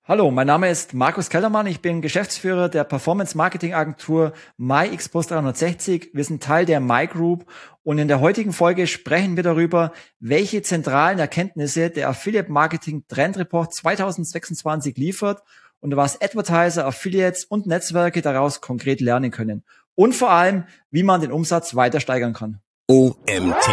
Hallo, mein Name ist Markus Kellermann. Ich bin Geschäftsführer der Performance-Marketing-Agentur MyXpost360. Wir sind Teil der MyGroup und in der heutigen Folge sprechen wir darüber, welche zentralen Erkenntnisse der Affiliate-Marketing-Trend-Report 2026 liefert und was Advertiser, Affiliates und Netzwerke daraus konkret lernen können. Und vor allem, wie man den Umsatz weiter steigern kann. OMT.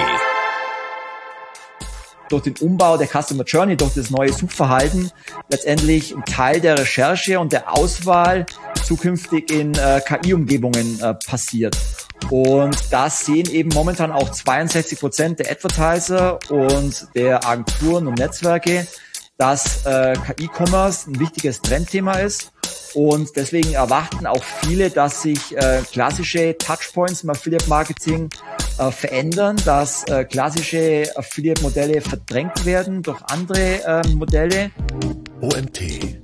Durch den Umbau der Customer Journey, durch das neue Suchverhalten letztendlich ein Teil der Recherche und der Auswahl zukünftig in KI-Umgebungen passiert. Und das sehen eben momentan auch 62% der Advertiser und der Agenturen und Netzwerke, dass KI-Commerce ein wichtiges Trendthema ist. Und deswegen erwarten auch viele, dass sich klassische Touchpoints im Affiliate-Marketing verändern, dass klassische Affiliate-Modelle verdrängt werden durch andere Modelle. OMT,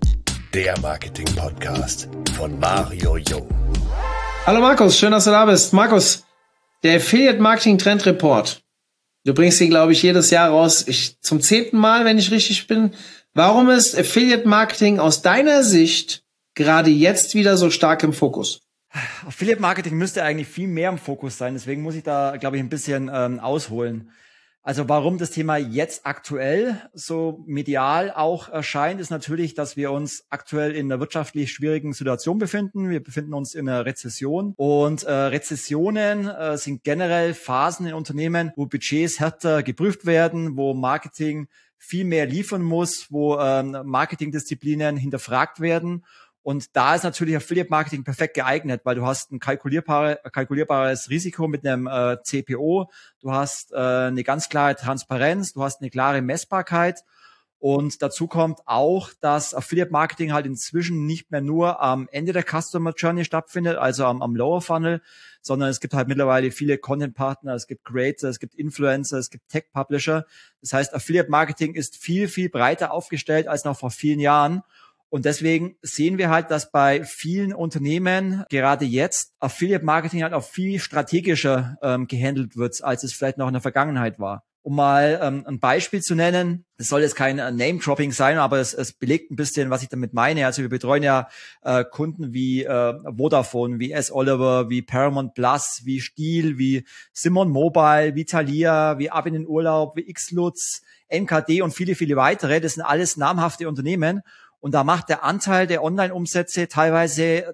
der Marketing-Podcast von Mario Jung. Hallo Markus, schön, dass du da bist. Markus, der Affiliate-Marketing-Trend-Report. Du bringst ihn, glaube ich, jedes Jahr raus. Zum 10. Mal, wenn ich richtig bin. Warum ist Affiliate-Marketing aus deiner Sicht gerade jetzt wieder so stark im Fokus? Affiliate Marketing müsste eigentlich viel mehr im Fokus sein. Deswegen muss ich da, glaube ich, ein bisschen ausholen. Also warum das Thema jetzt aktuell so medial auch erscheint, ist natürlich, dass wir uns aktuell in einer wirtschaftlich schwierigen Situation befinden. Wir befinden uns in einer Rezession und Rezessionen sind generell Phasen in Unternehmen, wo Budgets härter geprüft werden, wo Marketing viel mehr liefern muss, wo Marketingdisziplinen hinterfragt werden. Und da ist natürlich Affiliate-Marketing perfekt geeignet, weil du hast ein kalkulierbares Risiko mit einem CPO, du hast eine ganz klare Transparenz, du hast eine klare Messbarkeit und dazu kommt auch, dass Affiliate-Marketing halt inzwischen nicht mehr nur am Ende der Customer Journey stattfindet, also am Lower Funnel, sondern es gibt halt mittlerweile viele Content-Partner, es gibt Creator, es gibt Influencer, es gibt Tech-Publisher. Das heißt, Affiliate-Marketing ist viel, viel breiter aufgestellt als noch vor vielen Jahren. Und deswegen sehen wir halt, dass bei vielen Unternehmen gerade jetzt Affiliate-Marketing halt auch viel strategischer gehandelt wird, als es vielleicht noch in der Vergangenheit war. Um mal ein Beispiel zu nennen, es soll jetzt kein Name-Dropping sein, aber es belegt ein bisschen, was ich damit meine. Also wir betreuen ja Kunden wie Vodafone, wie S. Oliver, wie Paramount Plus, wie Stihl, wie Simon Mobile, wie Thalia, wie Ab in den Urlaub, wie Xlutz, NKD und viele, viele weitere. Das sind alles namhafte Unternehmen. Und da macht der Anteil der Online-Umsätze teilweise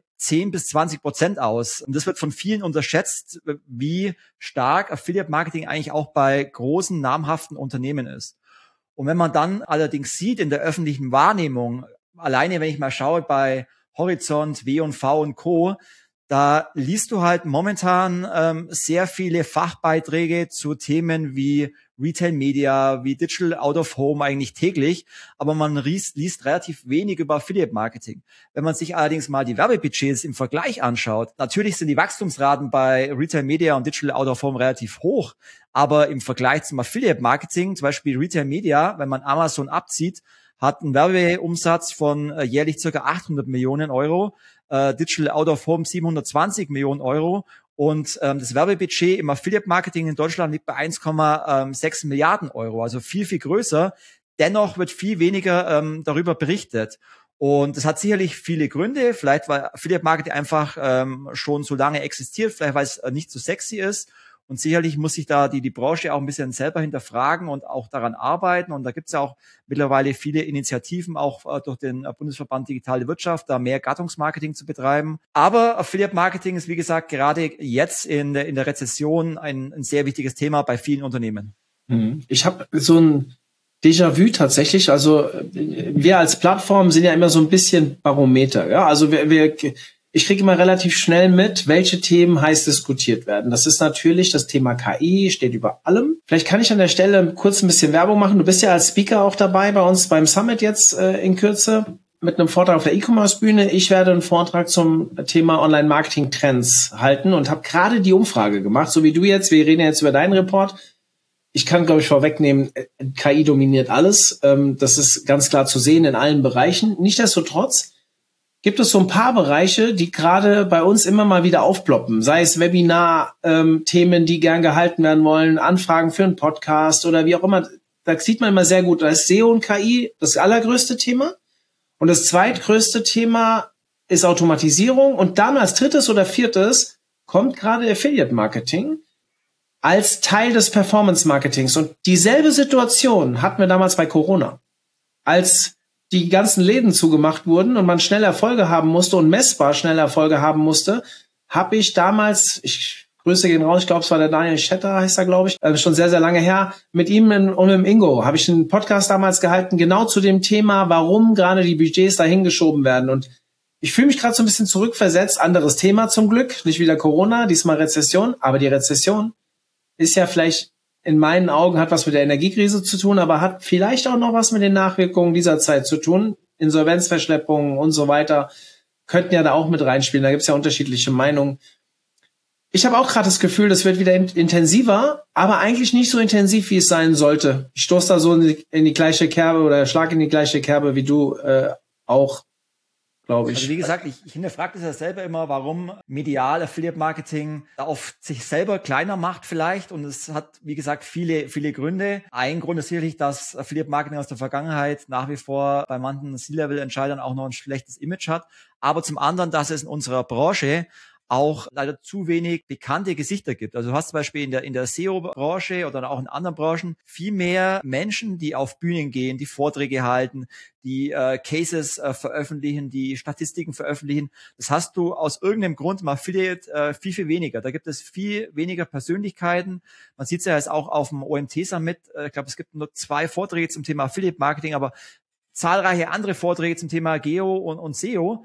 10-20% aus. Und das wird von vielen unterschätzt, wie stark Affiliate-Marketing eigentlich auch bei großen, namhaften Unternehmen ist. Und wenn man dann allerdings sieht in der öffentlichen Wahrnehmung, alleine wenn ich mal schaue bei Horizont, W&V und Co., da liest du halt momentan sehr viele Fachbeiträge zu Themen wie Retail Media, wie Digital Out of Home eigentlich täglich, aber man liest relativ wenig über Affiliate Marketing. Wenn man sich allerdings mal die Werbebudgets im Vergleich anschaut, natürlich sind die Wachstumsraten bei Retail Media und Digital Out of Home relativ hoch, aber im Vergleich zum Affiliate Marketing, zum Beispiel Retail Media, wenn man Amazon abzieht, hat einen Werbeumsatz von jährlich ca. 800 Millionen Euro, Digital Out of Home 720 Millionen Euro und das Werbebudget im Affiliate-Marketing in Deutschland liegt bei 1,6 Milliarden Euro, also viel, viel größer. Dennoch wird viel weniger darüber berichtet. Und das hat sicherlich viele Gründe, vielleicht weil Affiliate-Marketing einfach schon so lange existiert, vielleicht weil es nicht so sexy ist. Und sicherlich muss sich da die Branche auch ein bisschen selber hinterfragen und auch daran arbeiten. Und da gibt es ja auch mittlerweile viele Initiativen, auch durch den Bundesverband Digitale Wirtschaft, da mehr Gattungsmarketing zu betreiben. Aber Affiliate-Marketing ist, wie gesagt, gerade jetzt in der Rezession ein sehr wichtiges Thema bei vielen Unternehmen. Ich habe so ein Déjà-vu tatsächlich. Also wir als Plattform sind ja immer so ein bisschen Barometer. Ja, also ich kriege immer relativ schnell mit, welche Themen heiß diskutiert werden. Das ist natürlich das Thema KI, steht über allem. Vielleicht kann ich an der Stelle kurz ein bisschen Werbung machen. Du bist ja als Speaker auch dabei bei uns beim Summit jetzt in Kürze mit einem Vortrag auf der E-Commerce-Bühne. Ich werde einen Vortrag zum Thema Online-Marketing-Trends halten und habe gerade die Umfrage gemacht, so wie du jetzt. Wir reden jetzt über deinen Report. Ich kann, glaube ich, vorwegnehmen, KI dominiert alles. Das ist ganz klar zu sehen in allen Bereichen. Nichtsdestotrotz gibt es so ein paar Bereiche, die gerade bei uns immer mal wieder aufploppen. Sei es Webinar-Themen, die gern gehalten werden wollen, Anfragen für einen Podcast oder wie auch immer. Da sieht man immer sehr gut, da ist SEO und KI das allergrößte Thema. Und das zweitgrößte Thema ist Automatisierung. Und dann als drittes oder viertes kommt gerade Affiliate Marketing als Teil des Performance Marketings. Und dieselbe Situation hatten wir damals bei Corona. Als die ganzen Läden zugemacht wurden und man schnell Erfolge haben musste und messbar schnell Erfolge haben musste, habe ich damals, Grüße gehen raus, ich glaube, es war der Daniel Schetter, heißt er, glaube ich, schon sehr, sehr lange her, mit ihm und mit dem Ingo habe ich einen Podcast damals gehalten, genau zu dem Thema, warum gerade die Budgets dahin geschoben werden. Und ich fühle mich gerade so ein bisschen zurückversetzt, anderes Thema zum Glück, nicht wieder Corona, diesmal Rezession, aber die Rezession ist ja vielleicht in meinen Augen, hat was mit der Energiekrise zu tun, aber hat vielleicht auch noch was mit den Nachwirkungen dieser Zeit zu tun. Insolvenzverschleppungen und so weiter könnten ja da auch mit reinspielen. Da gibt es ja unterschiedliche Meinungen. Ich habe auch gerade das Gefühl, das wird wieder intensiver, aber eigentlich nicht so intensiv, wie es sein sollte. Ich stoße da so in die gleiche Kerbe oder schlag in die gleiche Kerbe wie du auch, glaube ich. Also wie gesagt, ich hinterfrage das ja selber immer, warum medial Affiliate Marketing auf sich selber kleiner macht vielleicht. Und es hat, wie gesagt, viele, viele Gründe. Ein Grund ist sicherlich, dass Affiliate Marketing aus der Vergangenheit nach wie vor bei manchen C-Level-Entscheidern auch noch ein schlechtes Image hat. Aber zum anderen, dass es in unserer Branche auch leider zu wenig bekannte Gesichter gibt. Also du hast zum Beispiel in der SEO-Branche oder auch in anderen Branchen viel mehr Menschen, die auf Bühnen gehen, die Vorträge halten, die Cases veröffentlichen, die Statistiken veröffentlichen. Das hast du aus irgendeinem Grund im Affiliate viel, viel weniger. Da gibt es viel weniger Persönlichkeiten. Man sieht es ja jetzt auch auf dem OMT-Summit. Ich glaube, es gibt nur 2 Vorträge zum Thema Affiliate-Marketing, aber zahlreiche andere Vorträge zum Thema Geo und SEO.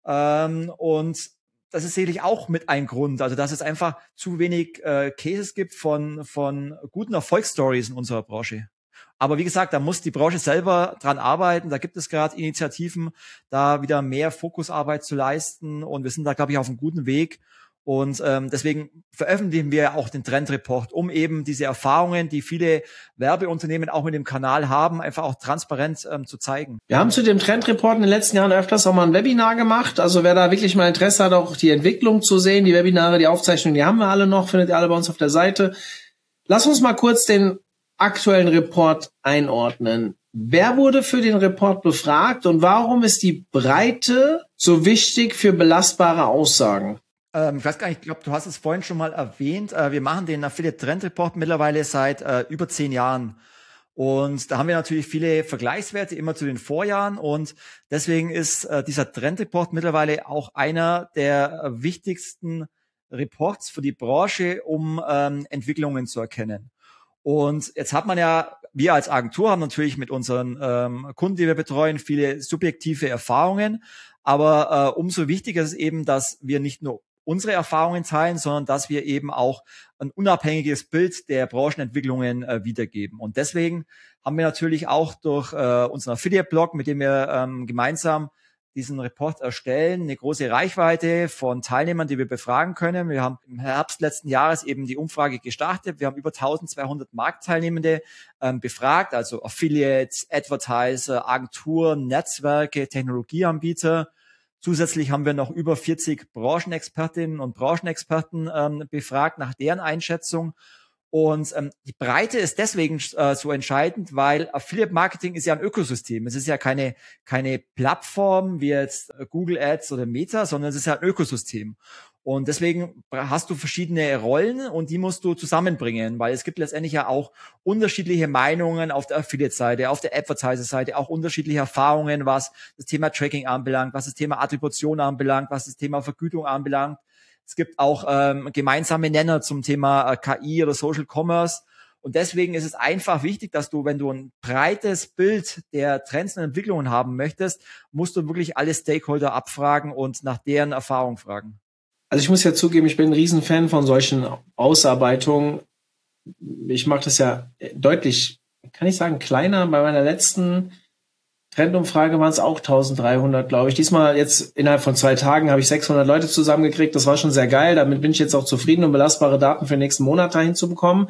Und das ist sicherlich auch mit ein Grund, also dass es einfach zu wenig Cases gibt von guten Erfolgsstories in unserer Branche. Aber wie gesagt, da muss die Branche selber dran arbeiten. Da gibt es gerade Initiativen, da wieder mehr Fokusarbeit zu leisten. Und wir sind da, glaube ich, auf einem guten Weg. Und deswegen veröffentlichen wir auch den Trendreport, um eben diese Erfahrungen, die viele Werbeunternehmen auch mit dem Kanal haben, einfach auch transparent zu zeigen. Wir haben zu dem Trendreport in den letzten Jahren öfters auch mal ein Webinar gemacht. Also wer da wirklich mal Interesse hat, auch die Entwicklung zu sehen, die Webinare, die Aufzeichnungen, die haben wir alle noch, findet ihr alle bei uns auf der Seite. Lass uns mal kurz den aktuellen Report einordnen. Wer wurde für den Report befragt und warum ist die Breite so wichtig für belastbare Aussagen? Ich weiß gar nicht, ich glaube, du hast es vorhin schon mal erwähnt. Wir machen den Affiliate Trend Report mittlerweile seit über 10 Jahren. Und da haben wir natürlich viele Vergleichswerte immer zu den Vorjahren. Und deswegen ist dieser Trend Report mittlerweile auch einer der wichtigsten Reports für die Branche, um Entwicklungen zu erkennen. Und jetzt hat man ja, wir als Agentur haben natürlich mit unseren Kunden, die wir betreuen, viele subjektive Erfahrungen. Aber umso wichtiger ist es eben, dass wir nicht nur unsere Erfahrungen teilen, sondern dass wir eben auch ein unabhängiges Bild der Branchenentwicklungen wiedergeben. Und deswegen haben wir natürlich auch durch unseren Affiliate-Blog, mit dem wir gemeinsam diesen Report erstellen, eine große Reichweite von Teilnehmern, die wir befragen können. Wir haben im Herbst letzten Jahres eben die Umfrage gestartet. Wir haben über 1200 Marktteilnehmende befragt, also Affiliates, Advertiser, Agenturen, Netzwerke, Technologieanbieter. Zusätzlich haben wir noch über 40 Branchenexpertinnen und Branchenexperten befragt nach deren Einschätzung. Und die Breite ist deswegen so entscheidend, weil Affiliate Marketing ist ja ein Ökosystem. Es ist ja keine Plattform wie jetzt Google Ads oder Meta, sondern es ist ja ein Ökosystem. Und deswegen hast du verschiedene Rollen und die musst du zusammenbringen, weil es gibt letztendlich ja auch unterschiedliche Meinungen auf der Affiliate-Seite, auf der Advertiser-Seite, auch unterschiedliche Erfahrungen, was das Thema Tracking anbelangt, was das Thema Attribution anbelangt, was das Thema Vergütung anbelangt. Es gibt auch gemeinsame Nenner zum Thema KI oder Social Commerce. Und deswegen ist es einfach wichtig, dass du, wenn du ein breites Bild der Trends und Entwicklungen haben möchtest, musst du wirklich alle Stakeholder abfragen und nach deren Erfahrung fragen. Also ich muss ja zugeben, ich bin ein Riesenfan von solchen Ausarbeitungen. Ich mache das ja deutlich, kann ich sagen, kleiner. Bei meiner letzten Trendumfrage waren es auch 1300, glaube ich. Diesmal jetzt innerhalb von 2 Tagen habe ich 600 Leute zusammengekriegt. Das war schon sehr geil. Damit bin ich jetzt auch zufrieden, um belastbare Daten für den nächsten Monat dahin zu bekommen.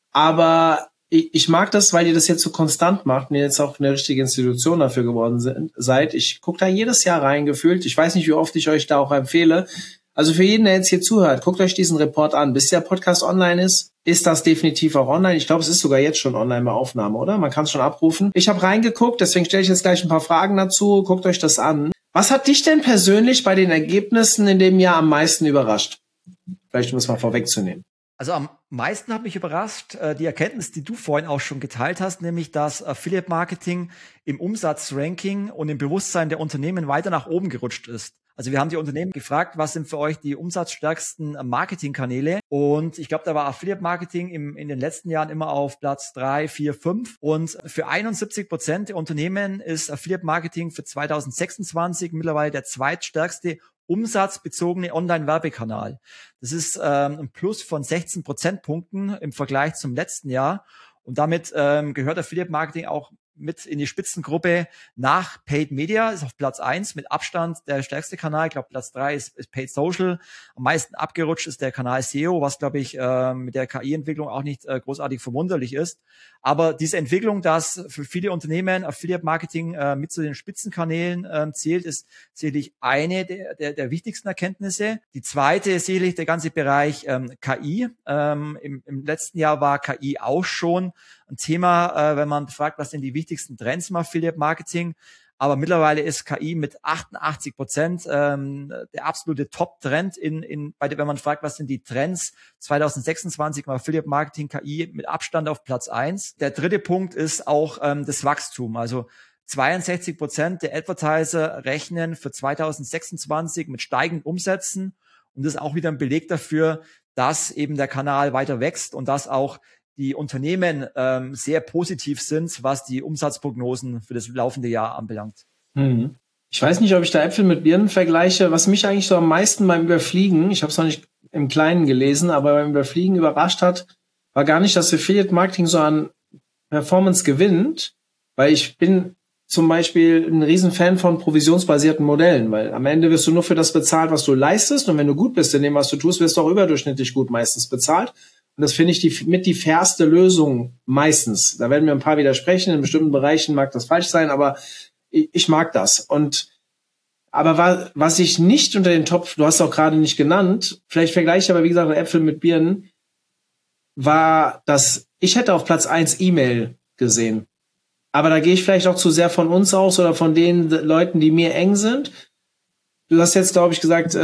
Aber ich mag das, weil ihr das jetzt so konstant macht und ihr jetzt auch eine richtige Institution dafür geworden seid. Ich gucke da jedes Jahr rein, gefühlt. Ich weiß nicht, wie oft ich euch da auch empfehle. Also für jeden, der jetzt hier zuhört, guckt euch diesen Report an. Bis der Podcast online ist, ist das definitiv auch online. Ich glaube, es ist sogar jetzt schon online bei Aufnahme, oder? Man kann es schon abrufen. Ich habe reingeguckt, deswegen stelle ich jetzt gleich ein paar Fragen dazu. Guckt euch das an. Was hat dich denn persönlich bei den Ergebnissen in dem Jahr am meisten überrascht? Vielleicht um es mal vorwegzunehmen. Also am meisten hat mich überrascht die Erkenntnis, die du vorhin auch schon geteilt hast, nämlich dass Affiliate Marketing im Umsatzranking und im Bewusstsein der Unternehmen weiter nach oben gerutscht ist. Also wir haben die Unternehmen gefragt, was sind für euch die umsatzstärksten Marketingkanäle? Und ich glaube, da war Affiliate Marketing in den letzten Jahren immer auf Platz 3, 4, 5. Und für 71% der Unternehmen ist Affiliate Marketing für 2026 mittlerweile der zweitstärkste umsatzbezogene Online-Werbekanal. Das ist ein Plus von 16 Prozentpunkten im Vergleich zum letzten Jahr. Und damit gehört Affiliate Marketing auch mit in die Spitzengruppe nach Paid Media, ist auf Platz 1 mit Abstand der stärkste Kanal. Ich glaube, Platz 3 ist Paid Social. Am meisten abgerutscht ist der Kanal SEO, was, glaube ich, mit der KI-Entwicklung auch nicht großartig verwunderlich ist. Aber diese Entwicklung, dass für viele Unternehmen Affiliate Marketing mit zu den Spitzenkanälen zählt, ist sicherlich eine der wichtigsten Erkenntnisse. Die zweite ist sicherlich der ganze Bereich KI. Im letzten Jahr war KI auch schon ein Thema, wenn man fragt, was sind die wichtigsten Trends im Affiliate Marketing. Aber mittlerweile ist KI mit 88% der absolute Top-Trend wenn man fragt, was sind die Trends 2026 im Affiliate Marketing, KI mit Abstand auf Platz 1. Der dritte Punkt ist auch das Wachstum. Also 62% der Advertiser rechnen für 2026 mit steigenden Umsätzen. Und das ist auch wieder ein Beleg dafür, dass eben der Kanal weiter wächst und dass auch die Unternehmen sehr positiv sind, was die Umsatzprognosen für das laufende Jahr anbelangt. Ich weiß nicht, ob ich da Äpfel mit Birnen vergleiche. Was mich eigentlich so am meisten beim Überfliegen, ich habe es noch nicht im Kleinen gelesen, aber beim Überfliegen überrascht hat, war gar nicht, dass Affiliate Marketing so an Performance gewinnt, weil ich bin zum Beispiel ein Riesenfan von provisionsbasierten Modellen, weil am Ende wirst du nur für das bezahlt, was du leistest, und wenn du gut bist in dem, was du tust, wirst du auch überdurchschnittlich gut meistens bezahlt. Und das finde ich die fairste Lösung meistens. Da werden mir ein paar widersprechen. In bestimmten Bereichen mag das falsch sein, aber ich mag das. Aber was ich nicht unter den Topf, du hast auch gerade nicht genannt, vielleicht vergleiche ich aber, wie gesagt, Äpfel mit Birnen, war, dass ich hätte auf Platz 1 E-Mail gesehen. Aber da gehe ich vielleicht auch zu sehr von uns aus oder von den Leuten, die mir eng sind. Du hast jetzt, glaube ich, gesagt,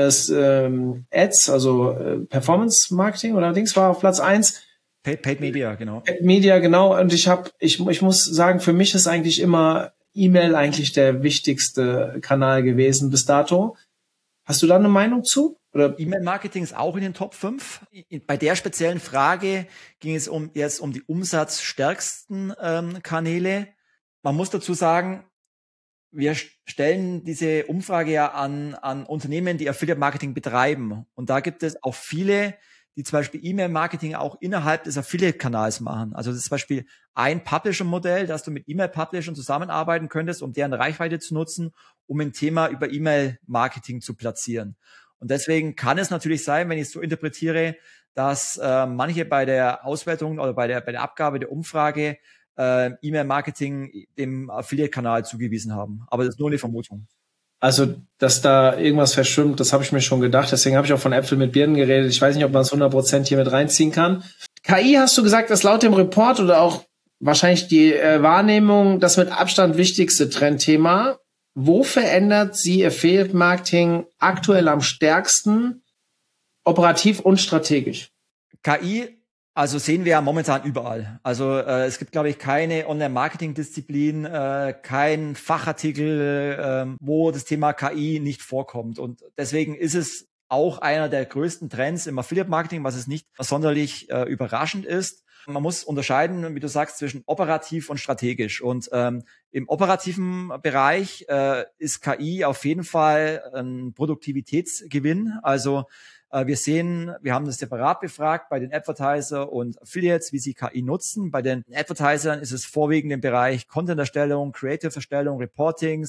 Ads, also Performance Marketing oder Dings war auf Platz 1. Paid Media, genau. Paid Media, genau. Und ich muss sagen, für mich ist eigentlich immer E-Mail eigentlich der wichtigste Kanal gewesen bis dato. Hast du da eine Meinung zu? Oder? E-Mail-Marketing ist auch in den Top 5. Bei der speziellen Frage ging es jetzt um die umsatzstärksten Kanäle. Man muss dazu sagen, wir stellen diese Umfrage ja an Unternehmen, die Affiliate-Marketing betreiben. Und da gibt es auch viele, die zum Beispiel E-Mail-Marketing auch innerhalb des Affiliate-Kanals machen. Also das ist zum Beispiel ein Publisher-Modell, dass du mit E-Mail-Publishern zusammenarbeiten könntest, um deren Reichweite zu nutzen, um ein Thema über E-Mail-Marketing zu platzieren. Und deswegen kann es natürlich sein, wenn ich es so interpretiere, dass manche bei der Auswertung oder bei der Abgabe der Umfrage E-Mail-Marketing dem Affiliate-Kanal zugewiesen haben. Aber das ist nur eine Vermutung. Also, dass da irgendwas verschwimmt, das habe ich mir schon gedacht. Deswegen habe ich auch von Äpfel mit Birnen geredet. Ich weiß nicht, ob man es 100% hier mit reinziehen kann. KI, hast du gesagt, ist laut dem Report oder auch wahrscheinlich die Wahrnehmung das mit Abstand wichtigste Trendthema. Wo verändert sie Affiliate Marketing aktuell am stärksten, operativ und strategisch? KI, also sehen wir ja momentan überall. Also es gibt, glaube ich, keine Online-Marketing-Disziplin, kein Fachartikel, wo das Thema KI nicht vorkommt. Und deswegen ist es auch einer der größten Trends im Affiliate-Marketing, was es nicht sonderlich überraschend ist. Man muss unterscheiden, wie du sagst, zwischen operativ und strategisch. Und im operativen Bereich ist KI auf jeden Fall ein Produktivitätsgewinn. Also wir haben das separat befragt bei den Advertiser und Affiliates, wie sie KI nutzen. Bei den Advertisern ist es vorwiegend im Bereich Content-Erstellung, Creative-Erstellung, Reportings,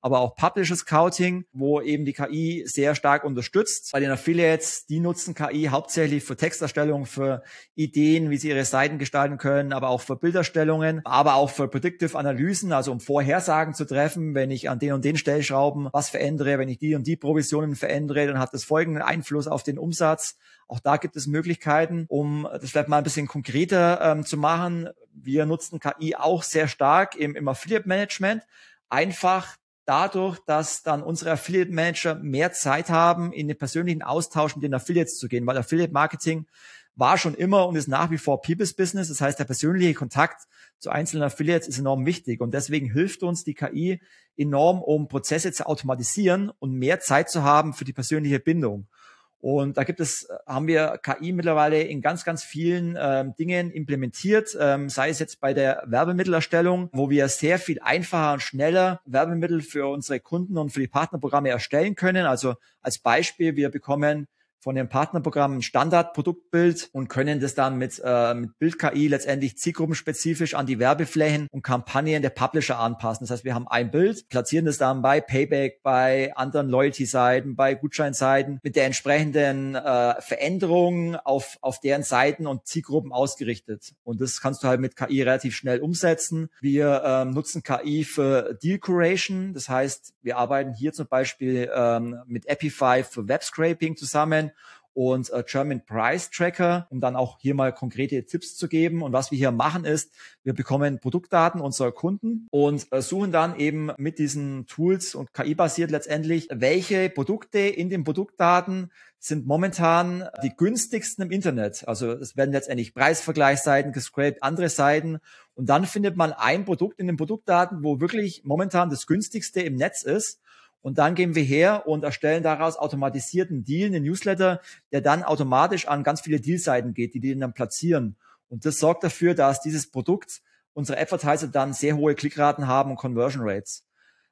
aber auch Publisher Scouting, wo eben die KI sehr stark unterstützt. Bei den Affiliates, die nutzen KI hauptsächlich für Texterstellung, für Ideen, wie sie ihre Seiten gestalten können, aber auch für Bilderstellungen, aber auch für Predictive Analysen, also um Vorhersagen zu treffen, wenn ich an den und den Stellschrauben was verändere, wenn ich die und die Provisionen verändere, dann hat das folgenden Einfluss auf den Umsatz. Auch da gibt es Möglichkeiten, um das vielleicht mal ein bisschen konkreter zu machen. Wir nutzen KI auch sehr stark im Affiliate Management, einfach dadurch, dass dann unsere Affiliate Manager mehr Zeit haben, in den persönlichen Austausch mit den Affiliates zu gehen, weil Affiliate Marketing war schon immer und ist nach wie vor People's Business. Das heißt, der persönliche Kontakt zu einzelnen Affiliates ist enorm wichtig und deswegen hilft uns die KI enorm, um Prozesse zu automatisieren und mehr Zeit zu haben für die persönliche Bindung. Und da haben wir KI mittlerweile in ganz, ganz vielen Dingen implementiert, sei es jetzt bei der Werbemittelerstellung, wo wir sehr viel einfacher und schneller Werbemittel für unsere Kunden und für die Partnerprogramme erstellen können. Also als Beispiel, wir bekommen von dem Partnerprogramm ein Standardproduktbild und können das dann mit Bild-KI letztendlich zielgruppenspezifisch an die Werbeflächen und Kampagnen der Publisher anpassen. Das heißt, wir haben ein Bild, platzieren das dann bei Payback, bei anderen Loyalty-Seiten, bei Gutscheinseiten mit der entsprechenden Veränderung auf deren Seiten und Zielgruppen ausgerichtet. Und das kannst du halt mit KI relativ schnell umsetzen. Wir nutzen KI für Deal Curation. Das heißt, wir arbeiten hier zum Beispiel mit Epify für Web-Scraping zusammen und German Price Tracker, um dann auch hier mal konkrete Tipps zu geben. Und was wir hier machen ist, wir bekommen Produktdaten unserer Kunden und suchen dann eben mit diesen Tools und KI-basiert letztendlich, welche Produkte in den Produktdaten sind momentan die günstigsten im Internet. Also es werden letztendlich Preisvergleichsseiten gescraped, andere Seiten. Und dann findet man ein Produkt in den Produktdaten, wo wirklich momentan das günstigste im Netz ist. Und dann gehen wir her und erstellen daraus automatisierten Deal, einen Newsletter, der dann automatisch an ganz viele Dealseiten geht, die den dann platzieren. Und das sorgt dafür, dass dieses Produkt, unsere Advertiser dann sehr hohe Klickraten haben und Conversion Rates.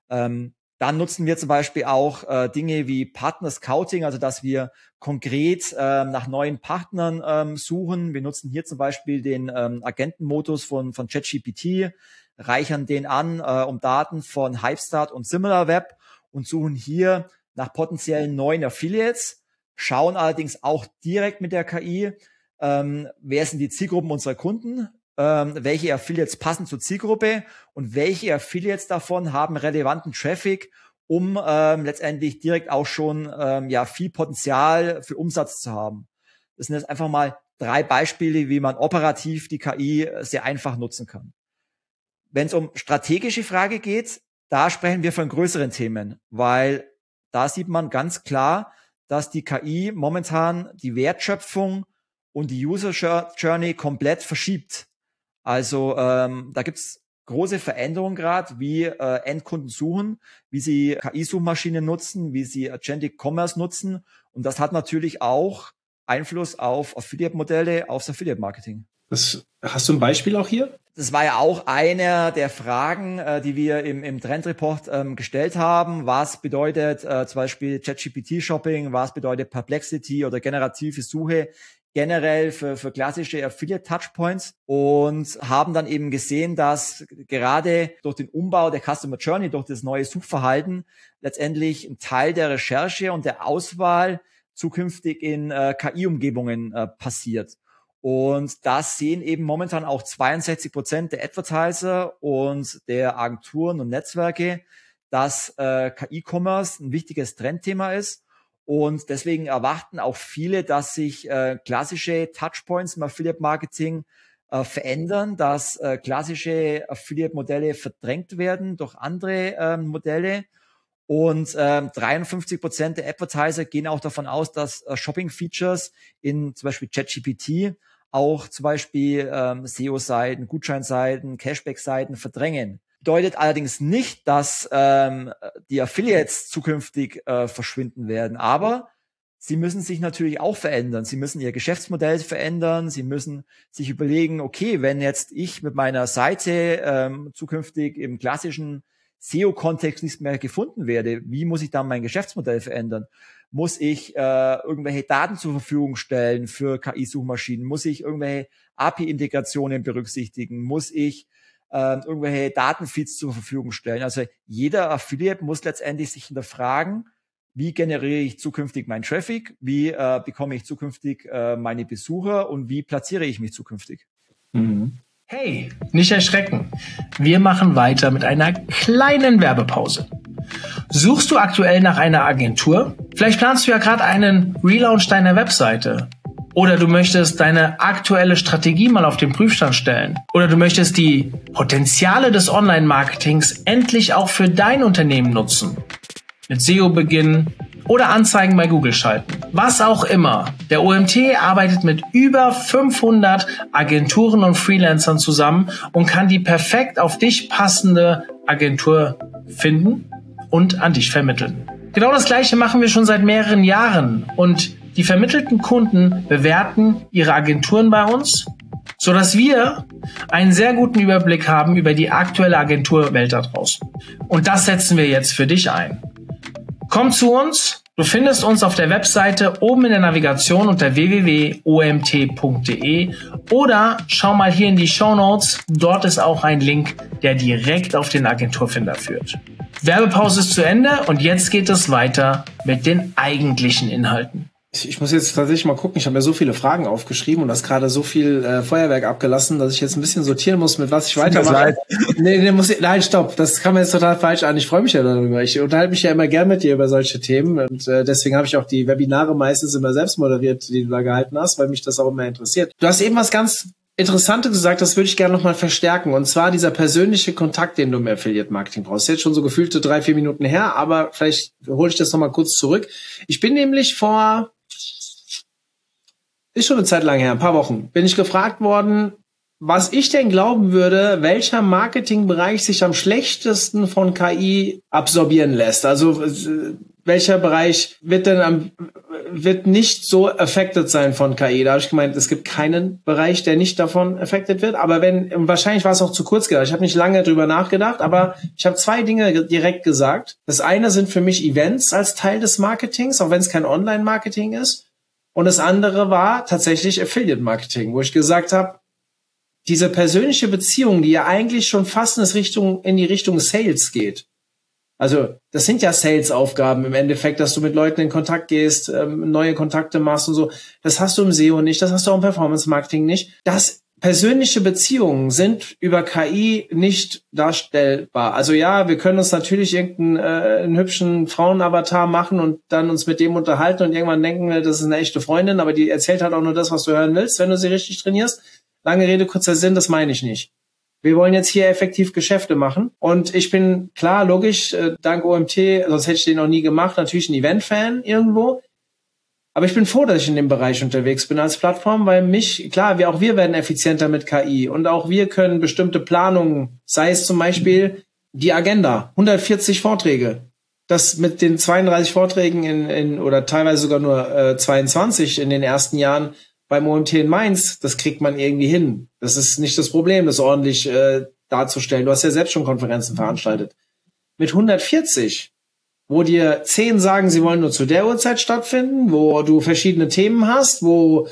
Dann nutzen wir zum Beispiel auch Dinge wie Partner Scouting, also dass wir konkret nach neuen Partnern suchen. Wir nutzen hier zum Beispiel den Agentenmodus von ChatGPT, reichern den an um Daten von Hypestart und SimilarWeb und suchen hier nach potenziellen neuen Affiliates, schauen allerdings auch direkt mit der KI, wer sind die Zielgruppen unserer Kunden, welche Affiliates passen zur Zielgruppe und welche Affiliates davon haben relevanten Traffic, um letztendlich direkt auch schon viel Potenzial für Umsatz zu haben. Das sind jetzt einfach mal 3 Beispiele, wie man operativ die KI sehr einfach nutzen kann. Wenn es um strategische Frage geht, da sprechen wir von größeren Themen, weil da sieht man ganz klar, dass die KI momentan die Wertschöpfung und die User Journey komplett verschiebt. Also da gibt's große Veränderungen gerade, wie Endkunden suchen, wie sie KI-Suchmaschinen nutzen, wie sie Agentic Commerce nutzen. Und das hat natürlich auch Einfluss auf Affiliate-Modelle, aufs Affiliate-Marketing. Hast du ein Beispiel auch hier? Das war ja auch eine der Fragen, die wir im Trendreport gestellt haben. Was bedeutet zum Beispiel ChatGPT-Shopping? Was bedeutet Perplexity oder generative Suche generell für klassische Affiliate-Touchpoints? Und haben dann eben gesehen, dass gerade durch den Umbau der Customer Journey, durch das neue Suchverhalten, letztendlich ein Teil der Recherche und der Auswahl zukünftig in KI-Umgebungen passiert. Und das sehen eben momentan auch 62% der Advertiser und der Agenturen und Netzwerke, dass KI-Commerce ein wichtiges Trendthema ist. Und deswegen erwarten auch viele, dass sich klassische Touchpoints im Affiliate-Marketing verändern, dass klassische Affiliate-Modelle verdrängt werden durch andere Modelle. Und 53% der Advertiser gehen auch davon aus, dass Shopping-Features in zum Beispiel ChatGPT auch zum Beispiel SEO-Seiten, Gutscheinseiten, Cashback-Seiten verdrängen. Bedeutet allerdings nicht, dass die Affiliates zukünftig verschwinden werden, aber sie müssen sich natürlich auch verändern. Sie müssen ihr Geschäftsmodell verändern. Sie müssen sich überlegen, okay, wenn jetzt ich mit meiner Seite zukünftig im klassischen SEO-Kontext nicht mehr gefunden werde, wie muss ich dann mein Geschäftsmodell verändern? Muss ich irgendwelche Daten zur Verfügung stellen für KI-Suchmaschinen? Muss ich irgendwelche API-Integrationen berücksichtigen? Muss ich irgendwelche Datenfeeds zur Verfügung stellen. Also jeder Affiliate muss letztendlich sich hinterfragen, wie generiere ich zukünftig meinen Traffic, wie bekomme ich zukünftig meine Besucher und wie platziere ich mich zukünftig. Hey, nicht erschrecken. Wir machen weiter mit einer kleinen Werbepause. Suchst du aktuell nach einer Agentur? Vielleicht planst du ja gerade einen Relaunch deiner Webseite. Oder du möchtest deine aktuelle Strategie mal auf den Prüfstand stellen. Oder du möchtest die Potenziale des Online-Marketings endlich auch für dein Unternehmen nutzen. Mit SEO beginnen oder Anzeigen bei Google schalten. Was auch immer. Der OMT arbeitet mit über 500 Agenturen und Freelancern zusammen und kann die perfekt auf dich passende Agentur finden und an dich vermitteln. Genau das Gleiche machen wir schon seit mehreren Jahren und die vermittelten Kunden bewerten ihre Agenturen bei uns, sodass wir einen sehr guten Überblick haben über die aktuelle Agenturwelt da draußen. Und das setzen wir jetzt für dich ein. Komm zu uns, du findest uns auf der Webseite oben in der Navigation unter www.omt.de oder schau mal hier in die Shownotes, dort ist auch ein Link, der direkt auf den Agenturfinder führt. Werbepause ist zu Ende und jetzt geht es weiter mit den eigentlichen Inhalten. Ich muss jetzt tatsächlich mal gucken, ich habe mir so viele Fragen aufgeschrieben und das gerade so viel Feuerwerk abgelassen, dass ich jetzt ein bisschen sortieren muss, mit was ich weitermache. Nein, stopp, das kam mir jetzt total falsch an. Ich freue mich ja darüber. Ich unterhalte mich ja immer gern mit dir über solche Themen und deswegen habe ich auch die Webinare meistens immer selbst moderiert, die du da gehalten hast, weil mich das auch immer interessiert. Du hast eben was ganz Interessantes gesagt, das würde ich gerne nochmal verstärken. Und zwar dieser persönliche Kontakt, den du im Affiliate-Marketing brauchst. Jetzt schon so gefühlte 3-4 Minuten her, aber vielleicht hole ich das nochmal kurz zurück. Ich bin nämlich ist schon eine Zeit lang her, ein paar Wochen, bin ich gefragt worden, was ich denn glauben würde, welcher Marketingbereich sich am schlechtesten von KI absorbieren lässt. Also welcher Bereich wird nicht so affected sein von KI. Da habe ich gemeint, es gibt keinen Bereich, der nicht davon affected wird. Aber wahrscheinlich war es auch zu kurz gedacht. Ich habe nicht lange drüber nachgedacht, aber ich habe 2 Dinge direkt gesagt. Das eine sind für mich Events als Teil des Marketings, auch wenn es kein Online-Marketing ist. Und das andere war tatsächlich Affiliate-Marketing, wo ich gesagt habe, diese persönliche Beziehung, die ja eigentlich schon fast in die Richtung Sales geht. Also das sind ja Sales-Aufgaben im Endeffekt, dass du mit Leuten in Kontakt gehst, neue Kontakte machst und so. Das hast du im SEO nicht, das hast du auch im Performance-Marketing nicht. Persönliche Beziehungen sind über KI nicht darstellbar. Also ja, wir können uns natürlich einen hübschen Frauenavatar machen und dann uns mit dem unterhalten und irgendwann denken wir, das ist eine echte Freundin, aber die erzählt halt auch nur das, was du hören willst, wenn du sie richtig trainierst. Lange Rede, kurzer Sinn, das meine ich nicht. Wir wollen jetzt hier effektiv Geschäfte machen und ich bin klar, logisch, dank OMT, sonst hätte ich den noch nie gemacht, natürlich ein Event-Fan irgendwo. Aber ich bin froh, dass ich in dem Bereich unterwegs bin als Plattform, weil wir werden effizienter mit KI und auch wir können bestimmte Planungen, sei es zum Beispiel die Agenda, 140 Vorträge. Das mit den 32 Vorträgen oder teilweise sogar nur 22 in den ersten Jahren beim OMT in Mainz, das kriegt man irgendwie hin. Das ist nicht das Problem, das ordentlich darzustellen. Du hast ja selbst schon Konferenzen veranstaltet. Mit 140 wo dir 10 sagen, sie wollen nur zu der Uhrzeit stattfinden, wo du verschiedene Themen hast,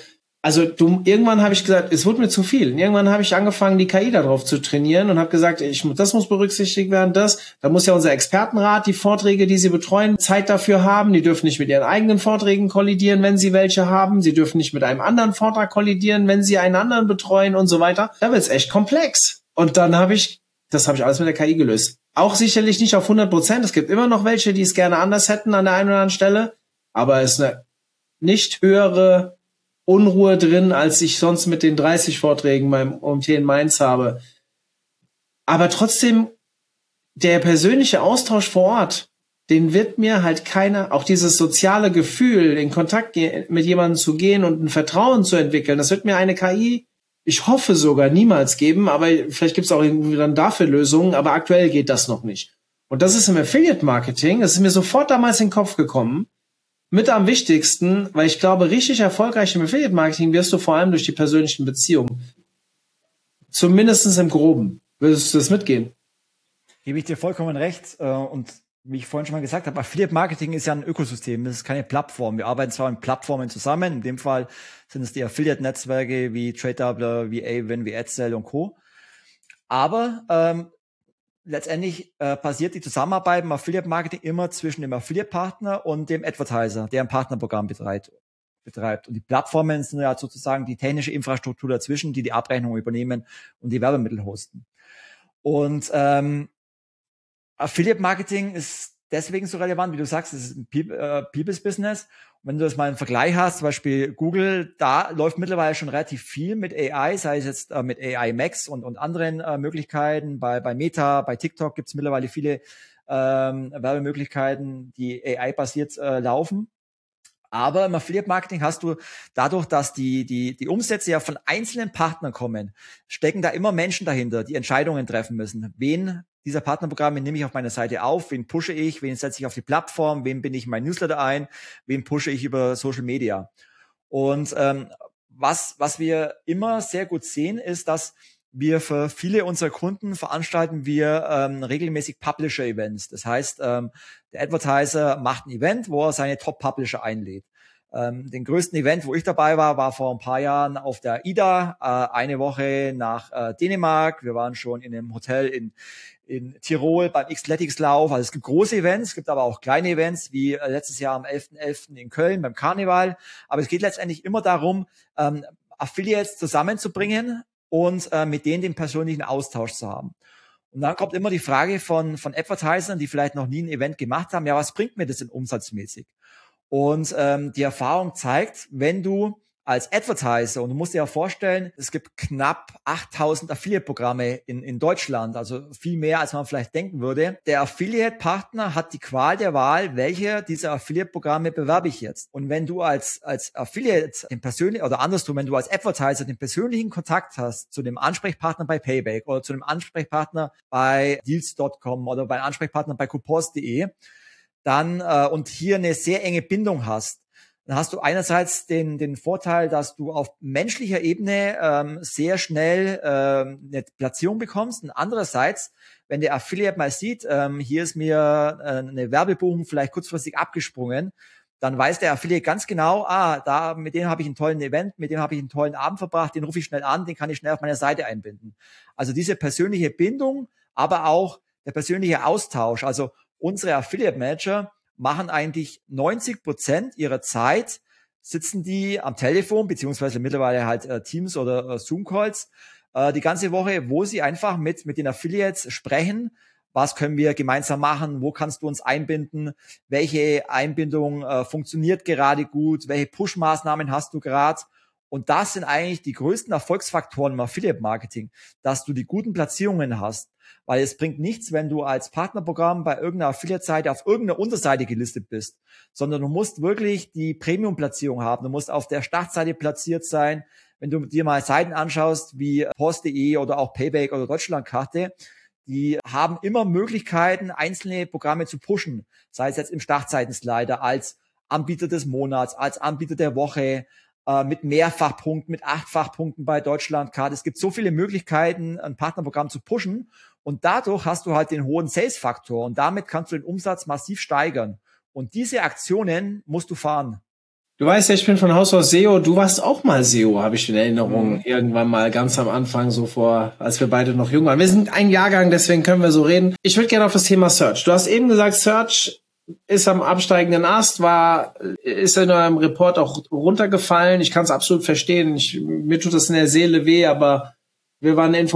irgendwann habe ich gesagt, es wurde mir zu viel. Irgendwann habe ich angefangen, die KI darauf zu trainieren und habe gesagt, das muss berücksichtigt werden, da muss ja unser Expertenrat die Vorträge, die sie betreuen, Zeit dafür haben. Die dürfen nicht mit ihren eigenen Vorträgen kollidieren, wenn sie welche haben. Sie dürfen nicht mit einem anderen Vortrag kollidieren, wenn sie einen anderen betreuen und so weiter. Da wird's echt komplex. Und dann das habe ich alles mit der KI gelöst. Auch sicherlich nicht auf 100%. Es gibt immer noch welche, die es gerne anders hätten an der einen oder anderen Stelle. Aber es ist eine nicht höhere Unruhe drin, als ich sonst mit den 30 Vorträgen beim OMT in Mainz habe. Aber trotzdem, der persönliche Austausch vor Ort, den wird mir halt auch dieses soziale Gefühl, in Kontakt mit jemandem zu gehen und ein Vertrauen zu entwickeln, das wird mir eine KI, ich hoffe sogar, niemals geben, aber vielleicht gibt es auch irgendwie dann dafür Lösungen, aber aktuell geht das noch nicht. Und das ist im Affiliate-Marketing, das ist mir sofort damals in den Kopf gekommen, mit am wichtigsten, weil ich glaube, richtig erfolgreich im Affiliate-Marketing wirst du vor allem durch die persönlichen Beziehungen. Zumindest im Groben. Würdest du das mitgehen? Gebe ich dir vollkommen recht. Und wie ich vorhin schon mal gesagt habe, Affiliate-Marketing ist ja ein Ökosystem, das ist keine Plattform. Wir arbeiten zwar in Plattformen zusammen, in dem Fall sind es die Affiliate-Netzwerke wie TradeDoubler, wie Avon, wie AdSell und Co. Aber letztendlich passiert die Zusammenarbeit im Affiliate-Marketing immer zwischen dem Affiliate-Partner und dem Advertiser, der ein Partnerprogramm betreibt. Und die Plattformen sind ja sozusagen die technische Infrastruktur dazwischen, die Abrechnung übernehmen und die Werbemittel hosten. Und Affiliate-Marketing ist deswegen so relevant, wie du sagst, es ist ein People's Business. Und wenn du das mal im Vergleich hast, zum Beispiel Google, da läuft mittlerweile schon relativ viel mit AI, sei es jetzt mit AI Max und anderen Möglichkeiten. Bei Meta, bei TikTok gibt es mittlerweile viele Werbemöglichkeiten, die AI-basiert laufen. Aber im Affiliate-Marketing hast du dadurch, dass die Umsätze ja von einzelnen Partnern kommen, stecken da immer Menschen dahinter, die Entscheidungen treffen müssen. Wen dieser Partnerprogramme nehme ich auf meine Seite auf, wen pushe ich, wen setze ich auf die Plattform, wen binde ich in mein Newsletter ein, wen pushe ich über Social Media. Und was wir immer sehr gut sehen, ist, dass wir für viele unserer Kunden veranstalten wir regelmäßig Publisher-Events. Das heißt, der Advertiser macht ein Event, wo er seine Top-Publisher einlädt. Den größten Event, wo ich dabei war vor ein paar Jahren auf der IDA, eine Woche nach Dänemark. Wir waren schon in einem Hotel in Tirol beim Xletics-Lauf. Also es gibt große Events, es gibt aber auch kleine Events, wie letztes Jahr am 11.11. in Köln beim Karneval. Aber es geht letztendlich immer darum, Affiliates zusammenzubringen und mit denen den persönlichen Austausch zu haben. Und dann kommt immer die Frage von Advertisern, die vielleicht noch nie ein Event gemacht haben, ja, was bringt mir das denn umsatzmäßig? Und die Erfahrung zeigt, wenn du als Advertiser, und du musst dir ja vorstellen, es gibt knapp 8.000 Affiliate-Programme in Deutschland, also viel mehr, als man vielleicht denken würde. Der Affiliate-Partner hat die Qual der Wahl, welche dieser Affiliate-Programme bewerbe ich jetzt. Und wenn du als Affiliate den persönlichen, oder andersrum, wenn du als Advertiser den persönlichen Kontakt hast zu dem Ansprechpartner bei Payback oder zu dem Ansprechpartner bei Deals.com oder bei einem Ansprechpartner bei coupons.de, dann und hier eine sehr enge Bindung hast, dann hast du einerseits den Vorteil, dass du auf menschlicher Ebene sehr schnell eine Platzierung bekommst. Und andererseits, wenn der Affiliate mal sieht, hier ist mir eine Werbebuchung vielleicht kurzfristig abgesprungen, dann weiß der Affiliate ganz genau, mit dem habe ich einen tollen Event, mit dem habe ich einen tollen Abend verbracht, den rufe ich schnell an, den kann ich schnell auf meiner Seite einbinden. Also diese persönliche Bindung, aber auch der persönliche Austausch. Also unsere Affiliate Manager machen eigentlich 90% ihrer Zeit, sitzen die am Telefon, beziehungsweise mittlerweile halt Teams oder Zoom-Calls, die ganze Woche, wo sie einfach mit den Affiliates sprechen, was können wir gemeinsam machen, wo kannst du uns einbinden, welche Einbindung funktioniert gerade gut, welche Push-Maßnahmen hast du gerade. Und das sind eigentlich die größten Erfolgsfaktoren im Affiliate-Marketing, dass du die guten Platzierungen hast. Weil es bringt nichts, wenn du als Partnerprogramm bei irgendeiner Affiliate-Seite auf irgendeiner Unterseite gelistet bist, sondern du musst wirklich die Premium-Platzierung haben. Du musst auf der Startseite platziert sein. Wenn du dir mal Seiten anschaust wie Post.de oder auch Payback oder Deutschlandkarte, die haben immer Möglichkeiten, einzelne Programme zu pushen. Sei es jetzt im Startseitenslider, als Anbieter des Monats, als Anbieter der Woche, mit Mehrfachpunkten, mit 8-fachpunkten bei Deutschlandkarte. Es gibt so viele Möglichkeiten, ein Partnerprogramm zu pushen. Und dadurch hast du halt den hohen Sales-Faktor. Und damit kannst du den Umsatz massiv steigern. Und diese Aktionen musst du fahren. Du weißt ja, ich bin von Haus aus SEO. Du warst auch mal SEO, habe ich in Erinnerung. Irgendwann mal ganz am Anfang, so als wir beide noch jung waren. Wir sind ein Jahrgang, deswegen können wir so reden. Ich würde gerne auf das Thema Search. Du hast eben gesagt, Search ist am absteigenden Ast, ist in eurem Report auch runtergefallen. Ich kann es absolut verstehen. Mir tut das in der Seele weh, aber wir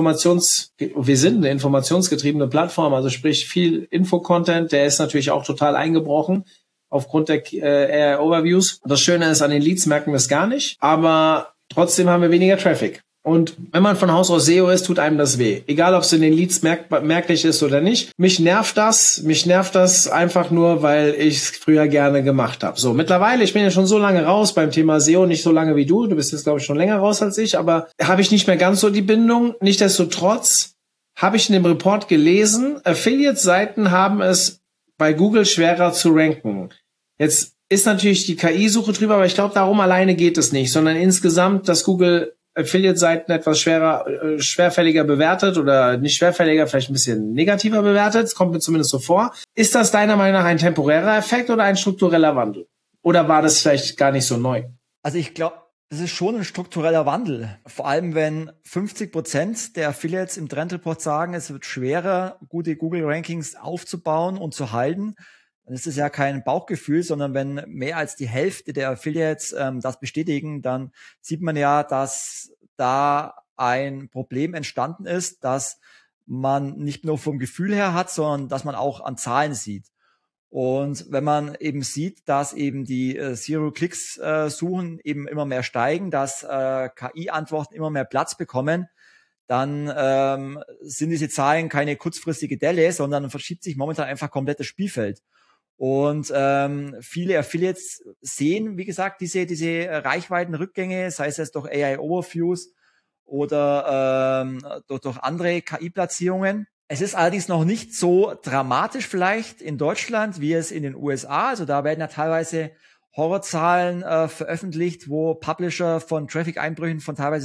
sind eine informationsgetriebene Plattform, also sprich viel Infocontent, der ist natürlich auch total eingebrochen aufgrund der Overviews. Das Schöne ist, an den Leads merken wir es gar nicht, aber trotzdem haben wir weniger Traffic. Und wenn man von Haus aus SEO ist, tut einem das weh. Egal, ob es in den Leads merklich ist oder nicht. Mich nervt das einfach nur, weil ich es früher gerne gemacht habe. So, mittlerweile, ich bin ja schon so lange raus beim Thema SEO, nicht so lange wie du. Du bist jetzt, glaube ich, schon länger raus als ich, aber habe ich nicht mehr ganz so die Bindung. Nichtsdestotrotz habe ich in dem Report gelesen, Affiliate-Seiten haben es bei Google schwerer zu ranken. Jetzt ist natürlich die KI-Suche drüber, aber ich glaube, darum alleine geht es nicht, sondern insgesamt, dass Google Affiliate-Seiten etwas schwerfälliger bewertet oder nicht schwerfälliger, vielleicht ein bisschen negativer bewertet. Das kommt mir zumindest so vor. Ist das deiner Meinung nach ein temporärer Effekt oder ein struktureller Wandel? Oder war das vielleicht gar nicht so neu? Also ich glaube, Das ist schon ein struktureller Wandel. Vor allem, wenn 50% der Affiliates im Trendreport sagen, es wird schwerer, gute Google-Rankings aufzubauen und zu halten, dann ist es ja kein Bauchgefühl, sondern wenn mehr als die Hälfte der Affiliates das bestätigen, dann sieht man ja, dass da ein Problem entstanden ist, dass man nicht nur vom Gefühl her hat, sondern dass man auch an Zahlen sieht. Und wenn man eben sieht, dass eben die Zero-Clicks-Suchen eben immer mehr steigen, dass KI-Antworten immer mehr Platz bekommen, dann sind diese Zahlen keine kurzfristige Delle, sondern verschiebt sich momentan einfach komplett das Spielfeld. Und viele Affiliates sehen, wie gesagt, diese Reichweitenrückgänge, sei es jetzt durch AI-Overviews oder durch andere KI-Platzierungen. Es ist allerdings noch nicht so dramatisch vielleicht in Deutschland, wie es in den USA. Also da werden ja teilweise Horrorzahlen veröffentlicht, wo Publisher von Traffic-Einbrüchen von teilweise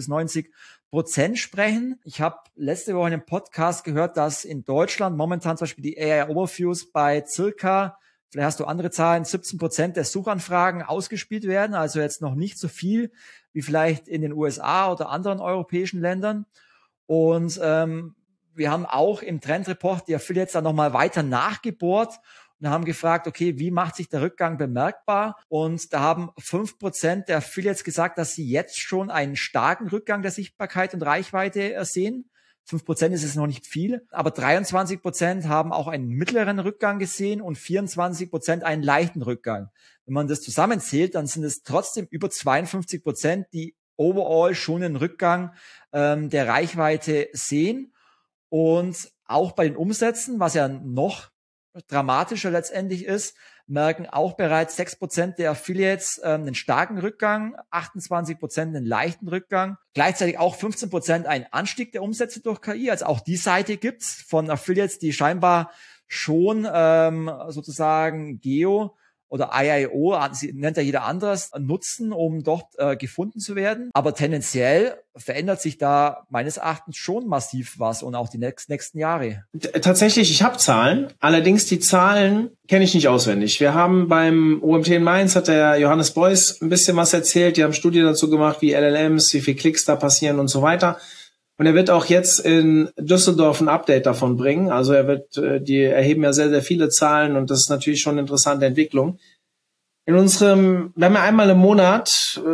70-90% sprechen. Ich habe letzte Woche in einem Podcast gehört, dass in Deutschland momentan zum Beispiel die AI-Overviews bei circa, vielleicht hast du andere Zahlen, 17% der Suchanfragen ausgespielt werden. Also jetzt noch nicht so viel wie vielleicht in den USA oder anderen europäischen Ländern. Und wir haben auch im Trendreport die Affiliates dann nochmal weiter nachgebohrt und haben gefragt, okay, wie macht sich der Rückgang bemerkbar? Und da haben 5% der Affiliates gesagt, dass sie jetzt schon einen starken Rückgang der Sichtbarkeit und Reichweite sehen. 5% ist es noch nicht viel, aber 23% haben auch einen mittleren Rückgang gesehen und 24% einen leichten Rückgang. Wenn man das zusammenzählt, dann sind es trotzdem über 52%, die overall schon einen Rückgang der Reichweite sehen. Und auch bei den Umsätzen, was ja noch dramatischer letztendlich ist, merken auch bereits 6% der Affiliates einen starken Rückgang, 28% einen leichten Rückgang. Gleichzeitig auch 15% einen Anstieg der Umsätze durch KI. Also auch die Seite gibt's von Affiliates, die scheinbar schon sozusagen Geo oder IIO, nennt ja jeder anderes, nutzen, um dort gefunden zu werden. Aber tendenziell verändert sich da meines Erachtens schon massiv was und auch die nächsten Jahre. Tatsächlich, ich habe Zahlen. Allerdings die Zahlen kenne ich nicht auswendig. Wir haben beim OMT in Mainz, hat der Johannes Beuys ein bisschen was erzählt. Die haben Studien dazu gemacht, wie LLMs, wie viel Klicks da passieren und so weiter. Und er wird auch jetzt in Düsseldorf ein Update davon bringen. Also die erheben ja sehr, sehr viele Zahlen und das ist natürlich schon eine interessante Entwicklung. Wir haben ja einmal im Monat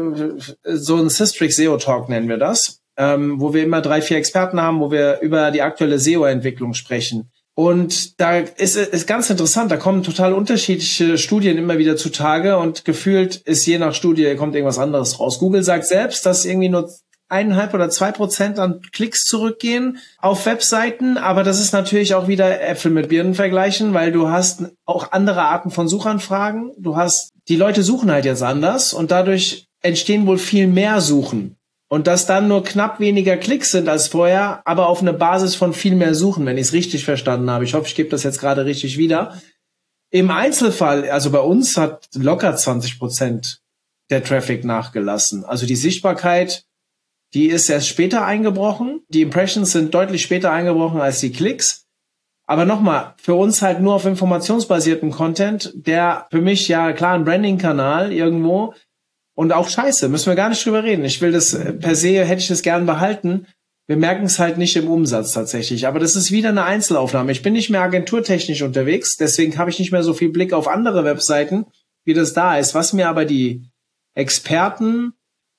so einen Systrix SEO Talk nennen wir das, wo wir immer 3-4 Experten haben, wo wir über die aktuelle SEO-Entwicklung sprechen. Und da ist ganz interessant, da kommen total unterschiedliche Studien immer wieder zutage und gefühlt ist je nach Studie kommt irgendwas anderes raus. Google sagt selbst, dass irgendwie nur 1,5 oder 2% an Klicks zurückgehen auf Webseiten, aber das ist natürlich auch wieder Äpfel mit Birnen vergleichen, weil du hast auch andere Arten von Suchanfragen. Die Leute suchen halt jetzt anders und dadurch entstehen wohl viel mehr Suchen. Und dass dann nur knapp weniger Klicks sind als vorher, aber auf eine Basis von viel mehr Suchen, wenn ich es richtig verstanden habe. Ich hoffe, ich gebe das jetzt gerade richtig wieder. Im Einzelfall, also bei uns hat locker 20% der Traffic nachgelassen. Also die Sichtbarkeit, die ist erst später eingebrochen. Die Impressions sind deutlich später eingebrochen als die Klicks. Aber nochmal, für uns halt nur auf informationsbasierten Content, der für mich ja klar ein Branding-Kanal irgendwo und auch scheiße, müssen wir gar nicht drüber reden. Ich will das per se, hätte ich das gern behalten. Wir merken es halt nicht im Umsatz tatsächlich. Aber das ist wieder eine Einzelaufnahme. Ich bin nicht mehr agenturtechnisch unterwegs, deswegen habe ich nicht mehr so viel Blick auf andere Webseiten, wie das da ist. Was mir aber die Experten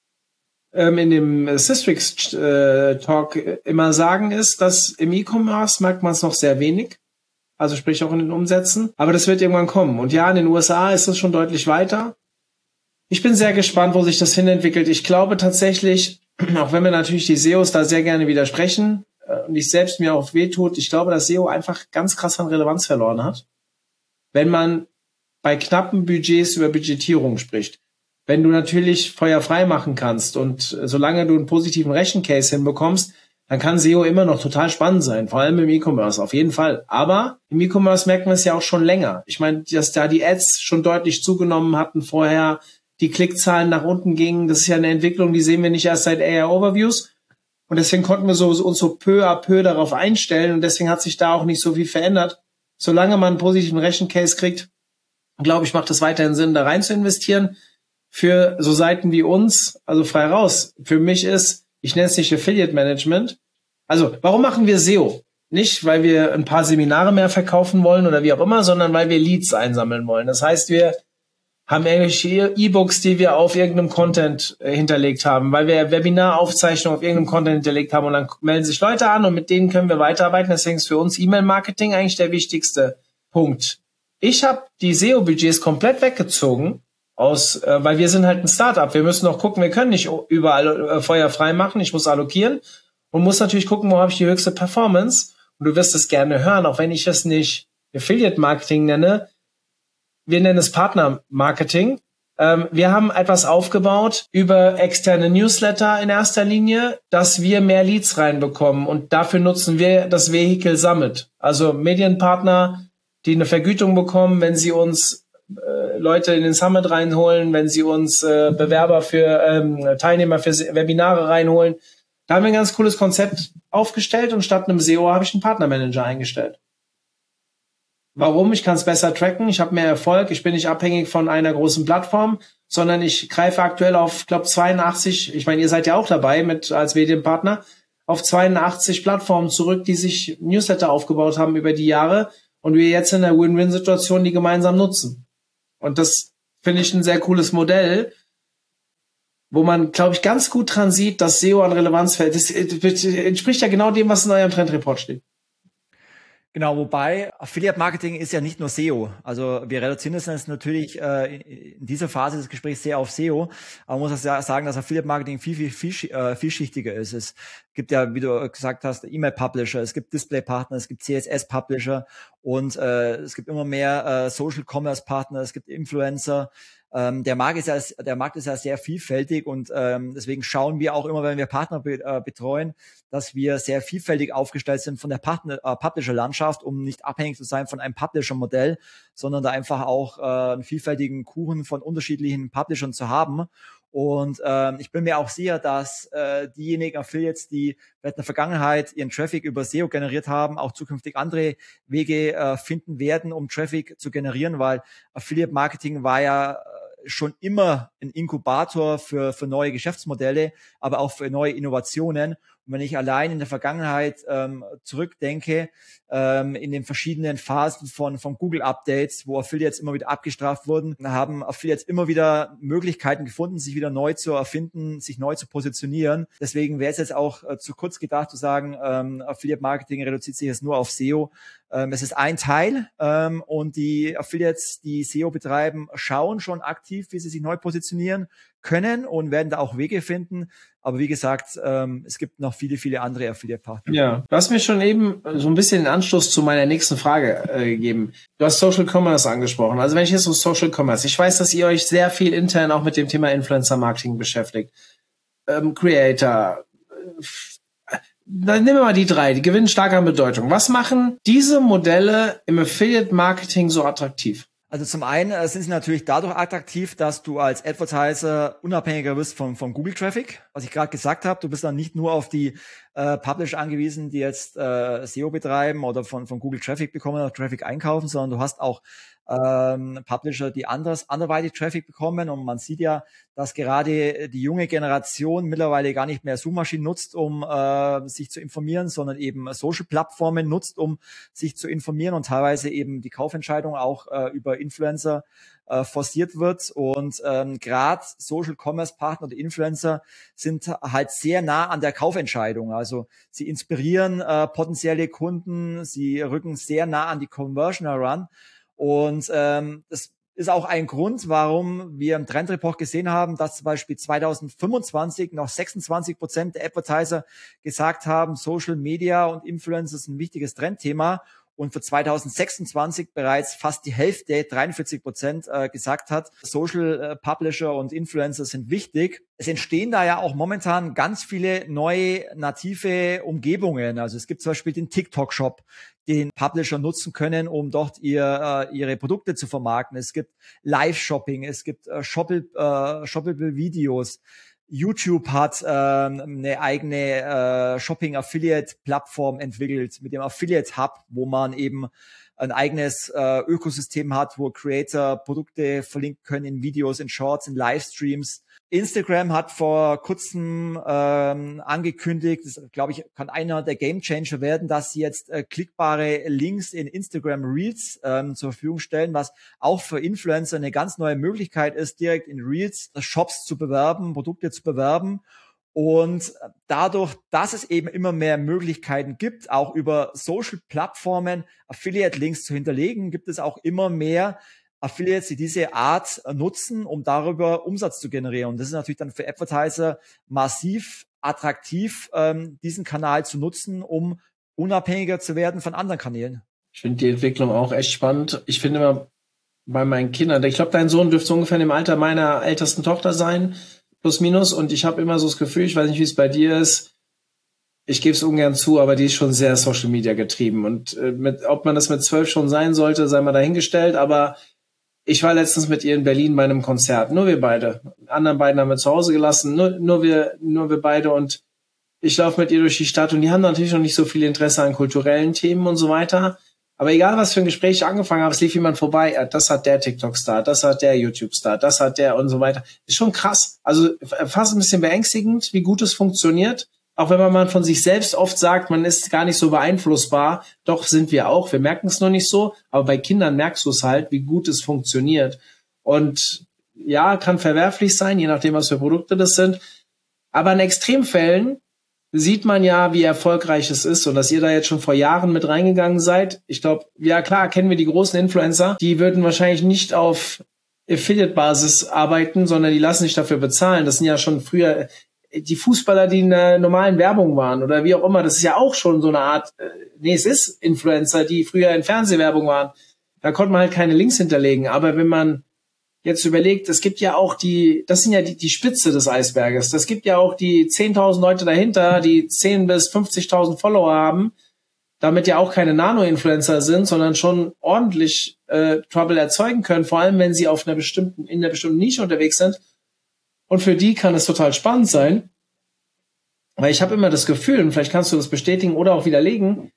in dem Systrix Talk immer sagen, ist, dass im E-Commerce merkt man es noch sehr wenig, also sprich auch in den Umsätzen, aber das wird irgendwann kommen. Und ja, in den USA ist es schon deutlich weiter. Ich bin sehr gespannt, wo sich das hinentwickelt. Ich glaube tatsächlich, auch wenn wir natürlich die SEOs da sehr gerne widersprechen und ich selbst mir auch wehtut, ich glaube, dass SEO einfach ganz krass an Relevanz verloren hat, wenn man bei knappen Budgets über Budgetierung spricht. Wenn du natürlich Feuer frei machen kannst und solange du einen positiven Rechencase hinbekommst, dann kann SEO immer noch total spannend sein, vor allem im E-Commerce, auf jeden Fall. Aber im E-Commerce merkt man es ja auch schon länger. Ich meine, dass da die Ads schon deutlich zugenommen hatten vorher, die Klickzahlen nach unten gingen, das ist ja eine Entwicklung, die sehen wir nicht erst seit AI-Overviews. Und deswegen konnten wir uns so peu à peu darauf einstellen und deswegen hat sich da auch nicht so viel verändert. Solange man einen positiven Rechencase kriegt, glaube ich, macht es weiterhin Sinn, da rein zu investieren. für so Seiten wie uns, also frei raus. Für mich ist, ich nenne es nicht Affiliate Management. Also, warum machen wir SEO? Nicht, weil wir ein paar Seminare mehr verkaufen wollen oder wie auch immer, sondern weil wir Leads einsammeln wollen. Das heißt, wir haben irgendwelche E-Books, die wir auf irgendeinem Content hinterlegt haben, weil wir Webinaraufzeichnungen auf irgendeinem Content hinterlegt haben und dann melden sich Leute an und mit denen können wir weiterarbeiten. Deswegen ist für uns E-Mail-Marketing eigentlich der wichtigste Punkt. Ich habe die SEO-Budgets komplett weggezogen, weil wir sind halt ein Startup. Wir müssen noch gucken, wir können nicht überall Feuer frei machen. Ich muss allokieren und muss natürlich gucken, wo habe ich die höchste Performance. Und du wirst es gerne hören, auch wenn ich es nicht Affiliate-Marketing nenne. Wir nennen es Partner-Marketing. Wir haben etwas aufgebaut über externe Newsletter in erster Linie, dass wir mehr Leads reinbekommen. Und dafür nutzen wir das Vehikel Summit. Also Medienpartner, die eine Vergütung bekommen, wenn sie uns Leute in den Summit reinholen, wenn sie uns Bewerber für Teilnehmer für Webinare reinholen. Da haben wir ein ganz cooles Konzept aufgestellt und statt einem SEO habe ich einen Partnermanager eingestellt. Warum? Ich kann es besser tracken, ich habe mehr Erfolg, ich bin nicht abhängig von einer großen Plattform, sondern ich greife aktuell auf, glaube 82, ich meine, ihr seid ja auch dabei als Medienpartner, auf 82 Plattformen zurück, die sich Newsletter aufgebaut haben über die Jahre und wir jetzt in der Win-Win-Situation die gemeinsam nutzen. Und das finde ich ein sehr cooles Modell, wo man, glaube ich, ganz gut dran sieht, dass SEO an Relevanz fällt. Das entspricht ja genau dem, was in eurem Trendreport steht. Genau, wobei Affiliate Marketing ist ja nicht nur SEO. Also wir reduzieren es jetzt natürlich in dieser Phase des Gesprächs sehr auf SEO, aber man muss ja sagen, dass Affiliate Marketing viel vielschichtiger ist. Es gibt ja, wie du gesagt hast, E-Mail-Publisher, es gibt Display-Partner, es gibt CSS-Publisher und es gibt immer mehr Social-Commerce-Partner, es gibt Influencer. Der Markt ist ja sehr vielfältig und deswegen schauen wir auch immer, wenn wir Partner betreuen, dass wir sehr vielfältig aufgestellt sind von der Publisher-Landschaft, um nicht abhängig zu sein von einem Publisher-Modell, sondern da einfach auch einen vielfältigen Kuchen von unterschiedlichen Publishern zu haben. Und ich bin mir auch sicher, dass diejenigen Affiliates, die vielleicht in der Vergangenheit ihren Traffic über SEO generiert haben, auch zukünftig andere Wege finden werden, um Traffic zu generieren, weil Affiliate Marketing war ja schon immer ein Inkubator für neue Geschäftsmodelle, aber auch für neue Innovationen. Und wenn ich allein in der Vergangenheit zurückdenke, in den verschiedenen Phasen von Google-Updates, wo Affiliates immer wieder abgestraft wurden, haben Affiliates immer wieder Möglichkeiten gefunden, sich wieder neu zu erfinden, sich neu zu positionieren. Deswegen wäre es jetzt auch zu kurz gedacht zu sagen, Affiliate-Marketing reduziert sich jetzt nur auf SEO. Es ist ein Teil und die Affiliates, die SEO betreiben, schauen schon aktiv, wie sie sich neu positionieren können und werden da auch Wege finden. Aber wie gesagt, es gibt noch viele andere Affiliate-Partner. Ja, du hast mir schon eben so ein bisschen den Anschluss zu meiner nächsten Frage gegeben. Du hast Social Commerce angesprochen. Also wenn ich jetzt so Social Commerce, ich weiß, dass ihr euch sehr viel intern auch mit dem Thema Influencer-Marketing beschäftigt. Creator, dann nehmen wir mal die drei, die gewinnen stark an Bedeutung. Was machen diese Modelle im Affiliate-Marketing so attraktiv? Also zum einen sind sie natürlich dadurch attraktiv, dass du als Advertiser unabhängiger wirst vom Google-Traffic. Was ich gerade gesagt habe, du bist dann nicht nur auf die Publisher angewiesen, die jetzt SEO betreiben oder von Google Traffic bekommen oder Traffic einkaufen, sondern du hast auch Publisher, die anderweitig Traffic bekommen. Und man sieht ja, dass gerade die junge Generation mittlerweile gar nicht mehr Suchmaschinen nutzt, um sich zu informieren, sondern eben Social-Plattformen nutzt, um sich zu informieren und teilweise eben die Kaufentscheidung auch über Influencer forciert wird. Und gerade Social-Commerce-Partner oder Influencer sind halt sehr nah an der Kaufentscheidung. Also sie inspirieren potenzielle Kunden, sie rücken sehr nah an die Conversion heran. Und das ist auch ein Grund, warum wir im Trendreport gesehen haben, dass zum Beispiel 2025 noch 26% der Advertiser gesagt haben, Social Media und Influencer ist ein wichtiges Trendthema. Und für 2026 bereits fast die Hälfte, 43%, gesagt hat, Social Publisher und Influencer sind wichtig. Es entstehen da ja auch momentan ganz viele neue native Umgebungen. Also es gibt zum Beispiel den TikTok-Shop, den Publisher nutzen können, um dort ihre Produkte zu vermarkten. Es gibt Live-Shopping, es gibt shoppable Videos. YouTube hat eine eigene Shopping-Affiliate-Plattform entwickelt mit dem Affiliate-Hub, wo man eben ein eigenes Ökosystem hat, wo Creator Produkte verlinken können in Videos, in Shorts, in Livestreams. Instagram hat vor kurzem angekündigt, das glaube ich kann einer der Gamechanger werden, dass sie jetzt klickbare Links in Instagram Reels zur Verfügung stellen, was auch für Influencer eine ganz neue Möglichkeit ist, direkt in Reels Shops zu bewerben, Produkte zu bewerben. Und dadurch, dass es eben immer mehr Möglichkeiten gibt, auch über Social-Plattformen Affiliate-Links zu hinterlegen, gibt es auch immer mehr Affiliates, die diese Art nutzen, um darüber Umsatz zu generieren. Und das ist natürlich dann für Advertiser massiv attraktiv, diesen Kanal zu nutzen, um unabhängiger zu werden von anderen Kanälen. Ich finde die Entwicklung auch echt spannend. Ich finde immer bei meinen Kindern, ich glaube, dein Sohn dürfte ungefähr im Alter meiner ältesten Tochter sein, plus minus. Und ich habe immer so das Gefühl, ich weiß nicht, wie es bei dir ist, ich gebe es ungern zu, aber die ist schon sehr Social Media getrieben. Und ob man das mit 12 schon sein sollte, sei mal dahingestellt. Aber ich war letztens mit ihr in Berlin bei einem Konzert, nur wir beide. Die anderen beiden haben wir zu Hause gelassen, nur wir beide. Und ich laufe mit ihr durch die Stadt und die haben natürlich noch nicht so viel Interesse an kulturellen Themen und so weiter. Aber egal, was für ein Gespräch ich angefangen habe, es lief jemand vorbei. Das hat der TikTok-Star, das hat der YouTube-Star, das hat der und so weiter. Ist schon krass. Also fast ein bisschen beängstigend, wie gut es funktioniert. Auch wenn man von sich selbst oft sagt, man ist gar nicht so beeinflussbar. Doch sind wir auch. Wir merken es noch nicht so. Aber bei Kindern merkst du es halt, wie gut es funktioniert. Und ja, kann verwerflich sein, je nachdem, was für Produkte das sind. Aber in Extremfällen sieht man ja, wie erfolgreich es ist und dass ihr da jetzt schon vor Jahren mit reingegangen seid. Ich glaube, ja klar, kennen wir die großen Influencer. Die würden wahrscheinlich nicht auf Affiliate-Basis arbeiten, sondern die lassen sich dafür bezahlen. Das sind ja schon früher die Fußballer, die in der normalen Werbung waren oder wie auch immer. Das ist ja auch schon so eine Art, es ist Influencer, die früher in Fernsehwerbung waren. Da konnte man halt keine Links hinterlegen. Aber wenn man jetzt überlegt, es gibt ja auch das sind ja die Spitze des Eisberges. Das gibt ja auch die 10.000 Leute dahinter, die 10.000 bis 50.000 Follower haben, damit ja auch keine Nano-Influencer sind, sondern schon ordentlich Trouble erzeugen können, vor allem wenn sie in einer bestimmten Nische unterwegs sind. Und für die kann es total spannend sein, weil ich habe immer das Gefühl, und vielleicht kannst du das bestätigen oder auch widerlegen,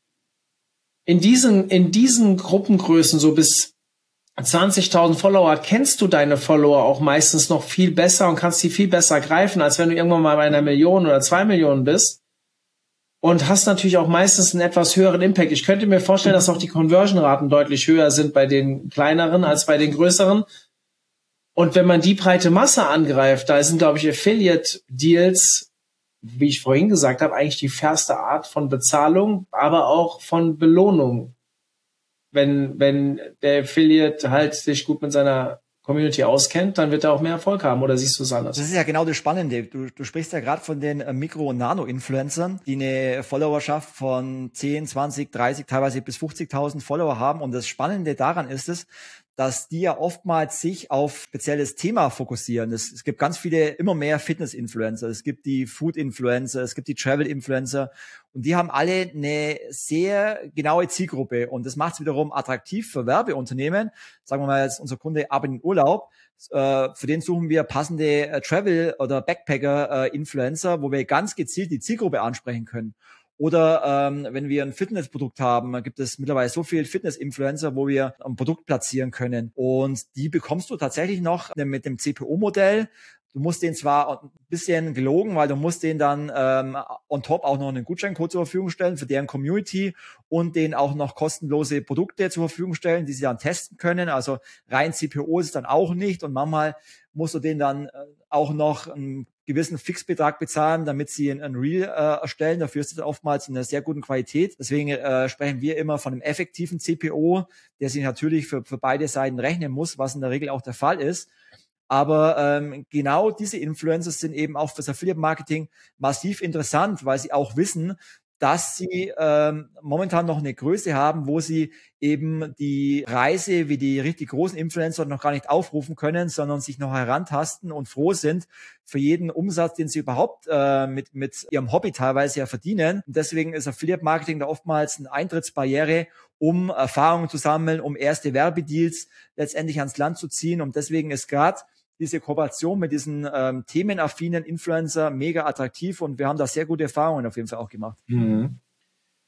in diesen Gruppengrößen so bis 20.000 Follower kennst du deine Follower auch meistens noch viel besser und kannst sie viel besser greifen, als wenn du irgendwann mal bei 1 Million oder 2 Millionen bist und hast natürlich auch meistens einen etwas höheren Impact. Ich könnte mir vorstellen, dass auch die Conversion-Raten deutlich höher sind bei den kleineren als bei den größeren. Und wenn man die breite Masse angreift, da sind, glaube ich, Affiliate-Deals, wie ich vorhin gesagt habe, eigentlich die fairste Art von Bezahlung, aber auch von Belohnung. Wenn der Affiliate halt sich gut mit seiner Community auskennt, dann wird er auch mehr Erfolg haben. Oder siehst du es anders? Das ist ja genau das Spannende. Du sprichst ja gerade von den Mikro- und Nano-Influencern, die eine Followerschaft von 10, 20, 30, teilweise bis 50.000 Follower haben. Und das Spannende daran ist es, dass die ja oftmals sich auf spezielles Thema fokussieren. Es gibt ganz viele, immer mehr Fitness-Influencer, es gibt die Food-Influencer, es gibt die Travel-Influencer und die haben alle eine sehr genaue Zielgruppe und das macht es wiederum attraktiv für Werbeunternehmen. Sagen wir mal jetzt unser Kunde arbeitet in Urlaub, für den suchen wir passende Travel- oder Backpacker-Influencer, wo wir ganz gezielt die Zielgruppe ansprechen können. Oder wenn wir ein Fitnessprodukt haben, gibt es mittlerweile so viele Fitness-Influencer, wo wir ein Produkt platzieren können. Und die bekommst du tatsächlich noch mit dem CPO-Modell. Du musst den zwar ein bisschen gelogen, weil du musst den dann on top auch noch einen Gutscheincode zur Verfügung stellen für deren Community und denen auch noch kostenlose Produkte zur Verfügung stellen, die sie dann testen können. Also rein CPO ist es dann auch nicht und manchmal musst du denen dann auch noch einen gewissen Fixbetrag bezahlen, damit sie ein Reel erstellen. Dafür ist es oftmals in einer sehr guten Qualität. Deswegen sprechen wir immer von einem effektiven CPO, der sich natürlich für beide Seiten rechnen muss, was in der Regel auch der Fall ist. Aber genau diese Influencers sind eben auch fürs Affiliate-Marketing massiv interessant, weil sie auch wissen, dass sie momentan noch eine Größe haben, wo sie eben die Preise wie die richtig großen Influencer noch gar nicht aufrufen können, sondern sich noch herantasten und froh sind für jeden Umsatz, den sie überhaupt mit ihrem Hobby teilweise ja verdienen. Und deswegen ist Affiliate-Marketing da oftmals eine Eintrittsbarriere, um Erfahrungen zu sammeln, um erste Werbedeals letztendlich ans Land zu ziehen. Und deswegen ist gerade diese Kooperation mit diesen themenaffinen Influencer mega attraktiv und wir haben da sehr gute Erfahrungen auf jeden Fall auch gemacht. Mhm.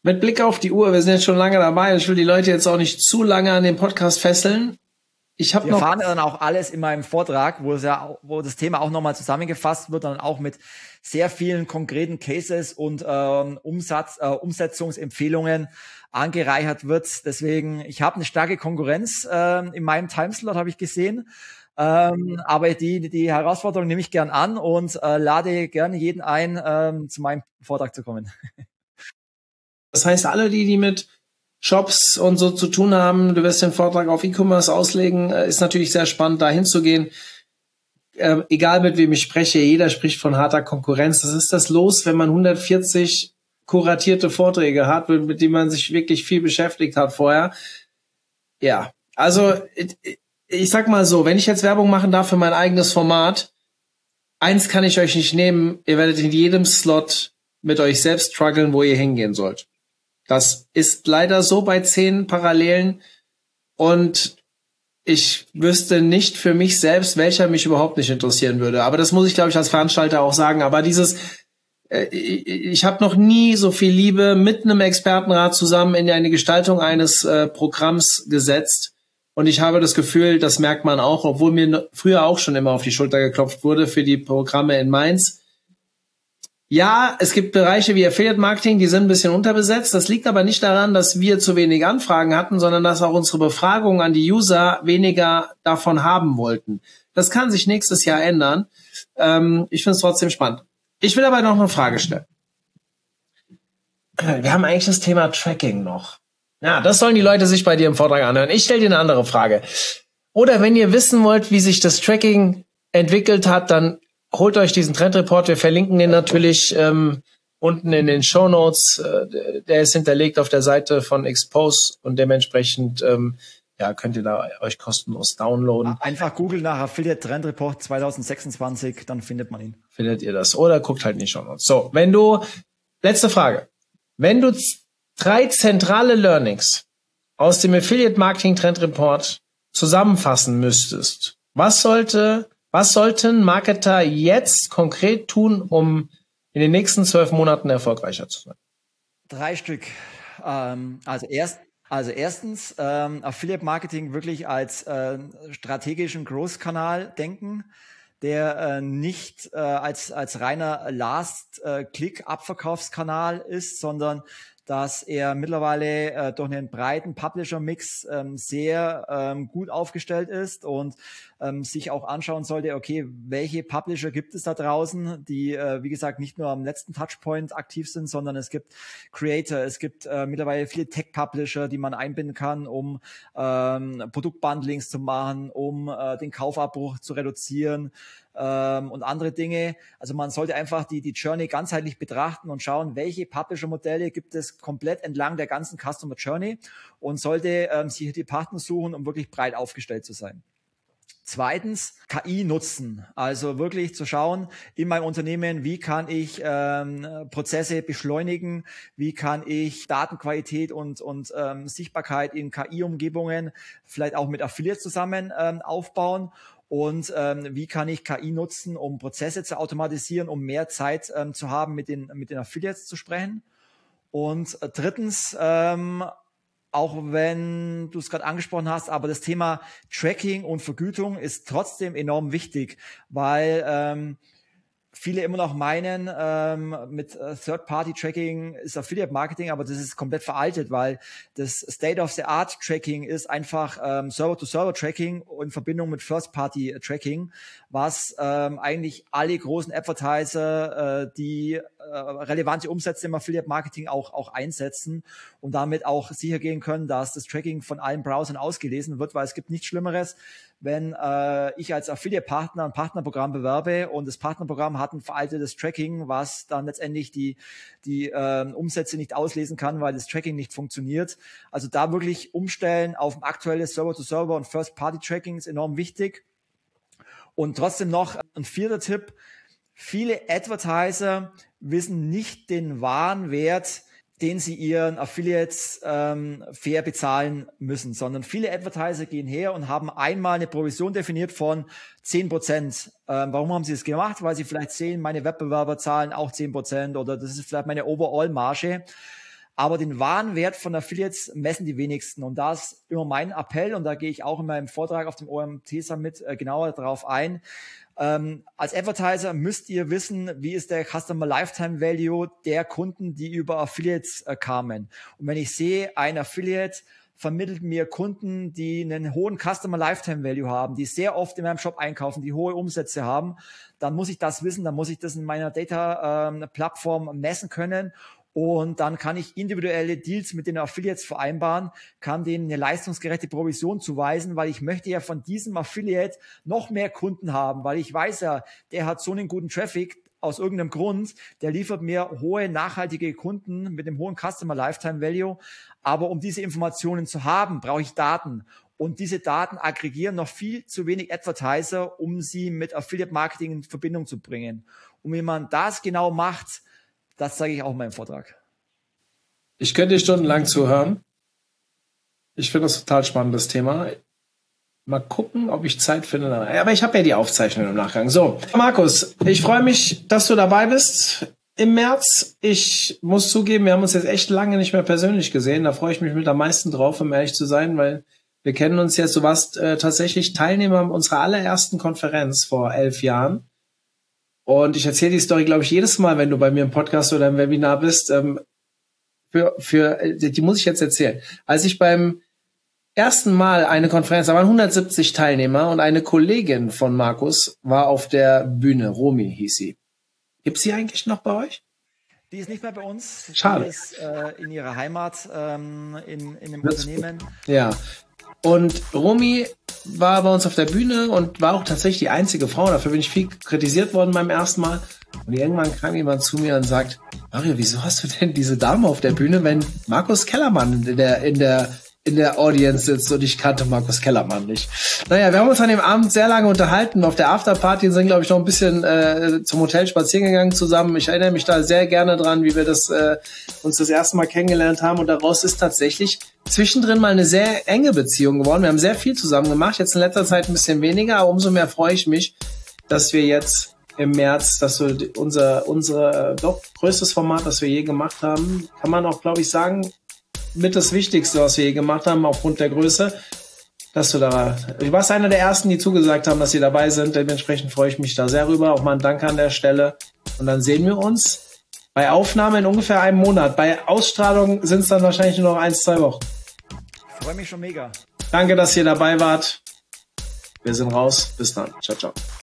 Mit Blick auf die Uhr, wir sind jetzt schon lange dabei. Ich will die Leute jetzt auch nicht zu lange an den Podcast fesseln. Wir erfahren dann auch alles in meinem Vortrag, wo das Thema auch nochmal zusammengefasst wird, dann auch mit sehr vielen konkreten Cases und Umsetzungsempfehlungen angereichert wird. Deswegen, ich habe eine starke Konkurrenz in meinem Timeslot, habe ich gesehen. Aber die Herausforderung nehme ich gern an und lade gerne jeden ein, zu meinem Vortrag zu kommen. Das heißt, alle, die mit Shops und so zu tun haben, du wirst den Vortrag auf E-Commerce auslegen, ist natürlich sehr spannend, da hinzugehen. Egal mit wem ich spreche, jeder spricht von harter Konkurrenz. Das ist das Los, wenn man 140 kuratierte Vorträge hat, mit denen man sich wirklich viel beschäftigt hat vorher. Ja, also ich sag mal so, wenn ich jetzt Werbung machen darf für mein eigenes Format, eins kann ich euch nicht nehmen, ihr werdet in jedem Slot mit euch selbst strugglen, wo ihr hingehen sollt. Das ist leider so bei 10 Parallelen und ich wüsste nicht für mich selbst, welcher mich überhaupt nicht interessieren würde. Aber das muss ich, glaube ich, als Veranstalter auch sagen. Aber ich habe noch nie so viel Liebe mit einem Expertenrat zusammen in eine Gestaltung eines Programms gesetzt. Und ich habe das Gefühl, das merkt man auch, obwohl mir früher auch schon immer auf die Schulter geklopft wurde für die Programme in Mainz. Ja, es gibt Bereiche wie Affiliate Marketing, die sind ein bisschen unterbesetzt. Das liegt aber nicht daran, dass wir zu wenig Anfragen hatten, sondern dass auch unsere Befragungen an die User weniger davon haben wollten. Das kann sich nächstes Jahr ändern. Ich finde es trotzdem spannend. Ich will aber noch eine Frage stellen. Wir haben eigentlich das Thema Tracking noch. Ja, das sollen die Leute sich bei dir im Vortrag anhören. Ich stelle dir eine andere Frage. Oder wenn ihr wissen wollt, wie sich das Tracking entwickelt hat, dann holt euch diesen Trendreport. Wir verlinken den natürlich unten in den Shownotes. Der ist hinterlegt auf der Seite von Expose und dementsprechend könnt ihr da euch kostenlos downloaden. Einfach googeln nach Affiliate Trendreport 2026, dann findet man ihn. Findet ihr das. Oder guckt halt in die Shownotes. So, letzte Frage. Wenn du 3 zentrale Learnings aus dem Affiliate Marketing Trendreport zusammenfassen müsstest, was sollten Marketer jetzt konkret tun, um in den nächsten 12 Monaten erfolgreicher zu sein? 3 Stück. Erstens, Affiliate Marketing wirklich als strategischen Growth-Kanal denken, der nicht als reiner Last-Click-Abverkaufskanal ist, sondern dass er mittlerweile durch einen breiten Publisher-Mix sehr gut aufgestellt ist und sich auch anschauen sollte, okay, welche Publisher gibt es da draußen, die, wie gesagt, nicht nur am letzten Touchpoint aktiv sind, sondern es gibt Creator, es gibt mittlerweile viele Tech-Publisher, die man einbinden kann, um Produktbundlings zu machen, um den Kaufabbruch zu reduzieren, und andere Dinge. Also man sollte einfach die Journey ganzheitlich betrachten und schauen, welche Publisher-Modelle gibt es komplett entlang der ganzen Customer Journey und sollte sich hier die Partner suchen, um wirklich breit aufgestellt zu sein. Zweitens, KI nutzen, also wirklich zu schauen in meinem Unternehmen, wie kann ich Prozesse beschleunigen, wie kann ich Datenqualität und Sichtbarkeit in KI-Umgebungen vielleicht auch mit Affiliates zusammen aufbauen. Und wie kann ich KI nutzen, um Prozesse zu automatisieren, um mehr Zeit zu haben, mit den Affiliates zu sprechen. Und drittens, auch wenn du es gerade angesprochen hast, aber das Thema Tracking und Vergütung ist trotzdem enorm wichtig, weil viele immer noch meinen, mit Third-Party-Tracking ist Affiliate-Marketing, aber das ist komplett veraltet, weil das State-of-the-Art-Tracking ist einfach Server-to-Server-Tracking in Verbindung mit First-Party-Tracking, was eigentlich alle großen Advertiser, die relevante Umsätze im Affiliate-Marketing auch einsetzen und damit auch sicher gehen können, dass das Tracking von allen Browsern ausgelesen wird, weil es gibt nichts Schlimmeres, wenn ich als Affiliate-Partner ein Partnerprogramm bewerbe und das Partnerprogramm hat ein veraltetes Tracking, was dann letztendlich die Umsätze nicht auslesen kann, weil das Tracking nicht funktioniert. Also da wirklich umstellen auf ein aktuelles Server-to-Server und First-Party-Tracking ist enorm wichtig. Und trotzdem noch ein 4. Tipp. Viele Advertiser wissen nicht den wahren Wert, den sie ihren Affiliates fair bezahlen müssen, sondern viele Advertiser gehen her und haben einmal eine Provision definiert von 10%. Warum haben sie das gemacht? Weil sie vielleicht sehen, meine Wettbewerber zahlen auch 10% oder das ist vielleicht meine Overall-Marge. Aber den wahren Wert von Affiliates messen die wenigsten. Und da ist immer mein Appell, und da gehe ich auch in meinem Vortrag auf dem OMT Summit genauer darauf ein. Als Advertiser müsst ihr wissen, wie ist der Customer Lifetime Value der Kunden, die über Affiliates kamen. Und wenn ich sehe, ein Affiliate vermittelt mir Kunden, die einen hohen Customer Lifetime Value haben, die sehr oft in meinem Shop einkaufen, die hohe Umsätze haben, dann muss ich das wissen, dann muss ich das in meiner Data-Plattform messen können. Und dann kann ich individuelle Deals mit den Affiliates vereinbaren, kann denen eine leistungsgerechte Provision zuweisen, weil ich möchte ja von diesem Affiliate noch mehr Kunden haben, weil ich weiß ja, der hat so einen guten Traffic aus irgendeinem Grund, der liefert mir hohe, nachhaltige Kunden mit einem hohen Customer Lifetime Value. Aber um diese Informationen zu haben, brauche ich Daten. Und diese Daten aggregieren noch viel zu wenig Advertiser, um sie mit Affiliate Marketing in Verbindung zu bringen. Und wenn man das genau macht, das zeige ich auch in meinem Vortrag. Ich könnte dir stundenlang zuhören. Ich finde das total spannendes Thema. Mal gucken, ob ich Zeit finde. Aber ich habe ja die Aufzeichnung im Nachgang. So, Markus, ich freue mich, dass du dabei bist im März. Ich muss zugeben, wir haben uns jetzt echt lange nicht mehr persönlich gesehen. Da freue ich mich mit am meisten drauf, um ehrlich zu sein, weil wir kennen uns jetzt. Du warst tatsächlich Teilnehmer unserer allerersten Konferenz vor 11 Jahren. Und ich erzähle die Story, glaube ich, jedes Mal, wenn du bei mir im Podcast oder im Webinar bist. Die muss ich jetzt erzählen. Als ich beim ersten Mal eine Konferenz, da waren 170 Teilnehmer und eine Kollegin von Markus war auf der Bühne. Romy hieß sie. Gibt's sie eigentlich noch bei euch? Die ist nicht mehr bei uns. Schade. Die ist in ihrer Heimat in einem Unternehmen. Ja. Und Romy war bei uns auf der Bühne und war auch tatsächlich die einzige Frau. Dafür bin ich viel kritisiert worden beim ersten Mal. Und irgendwann kam jemand zu mir und sagt, Mario, wieso hast du denn diese Dame auf der Bühne, wenn Markus Kellermann in der Audience sitzt und ich kannte Markus Kellermann nicht. Naja, wir haben uns an dem Abend sehr lange unterhalten. Auf der Afterparty sind, glaube ich, noch ein bisschen zum Hotel spazieren gegangen zusammen. Ich erinnere mich da sehr gerne dran, wie wir uns das erste Mal kennengelernt haben. Und daraus ist tatsächlich zwischendrin mal eine sehr enge Beziehung geworden. Wir haben sehr viel zusammen gemacht. Jetzt in letzter Zeit ein bisschen weniger, aber umso mehr freue ich mich, dass wir jetzt im März, dass wir unser doch größtes Format, das wir je gemacht haben, kann man auch, glaube ich, sagen, mit das Wichtigste, was wir je gemacht haben, aufgrund der Größe, du warst einer der Ersten, die zugesagt haben, dass sie dabei sind. Dementsprechend freue ich mich da sehr rüber. Auch mal ein Dank an der Stelle. Und dann sehen wir uns bei Aufnahme in ungefähr einem Monat. Bei Ausstrahlung sind es dann wahrscheinlich nur noch 1-2 Wochen. Ich freue mich schon mega. Danke, dass ihr dabei wart. Wir sind raus. Bis dann. Ciao, ciao.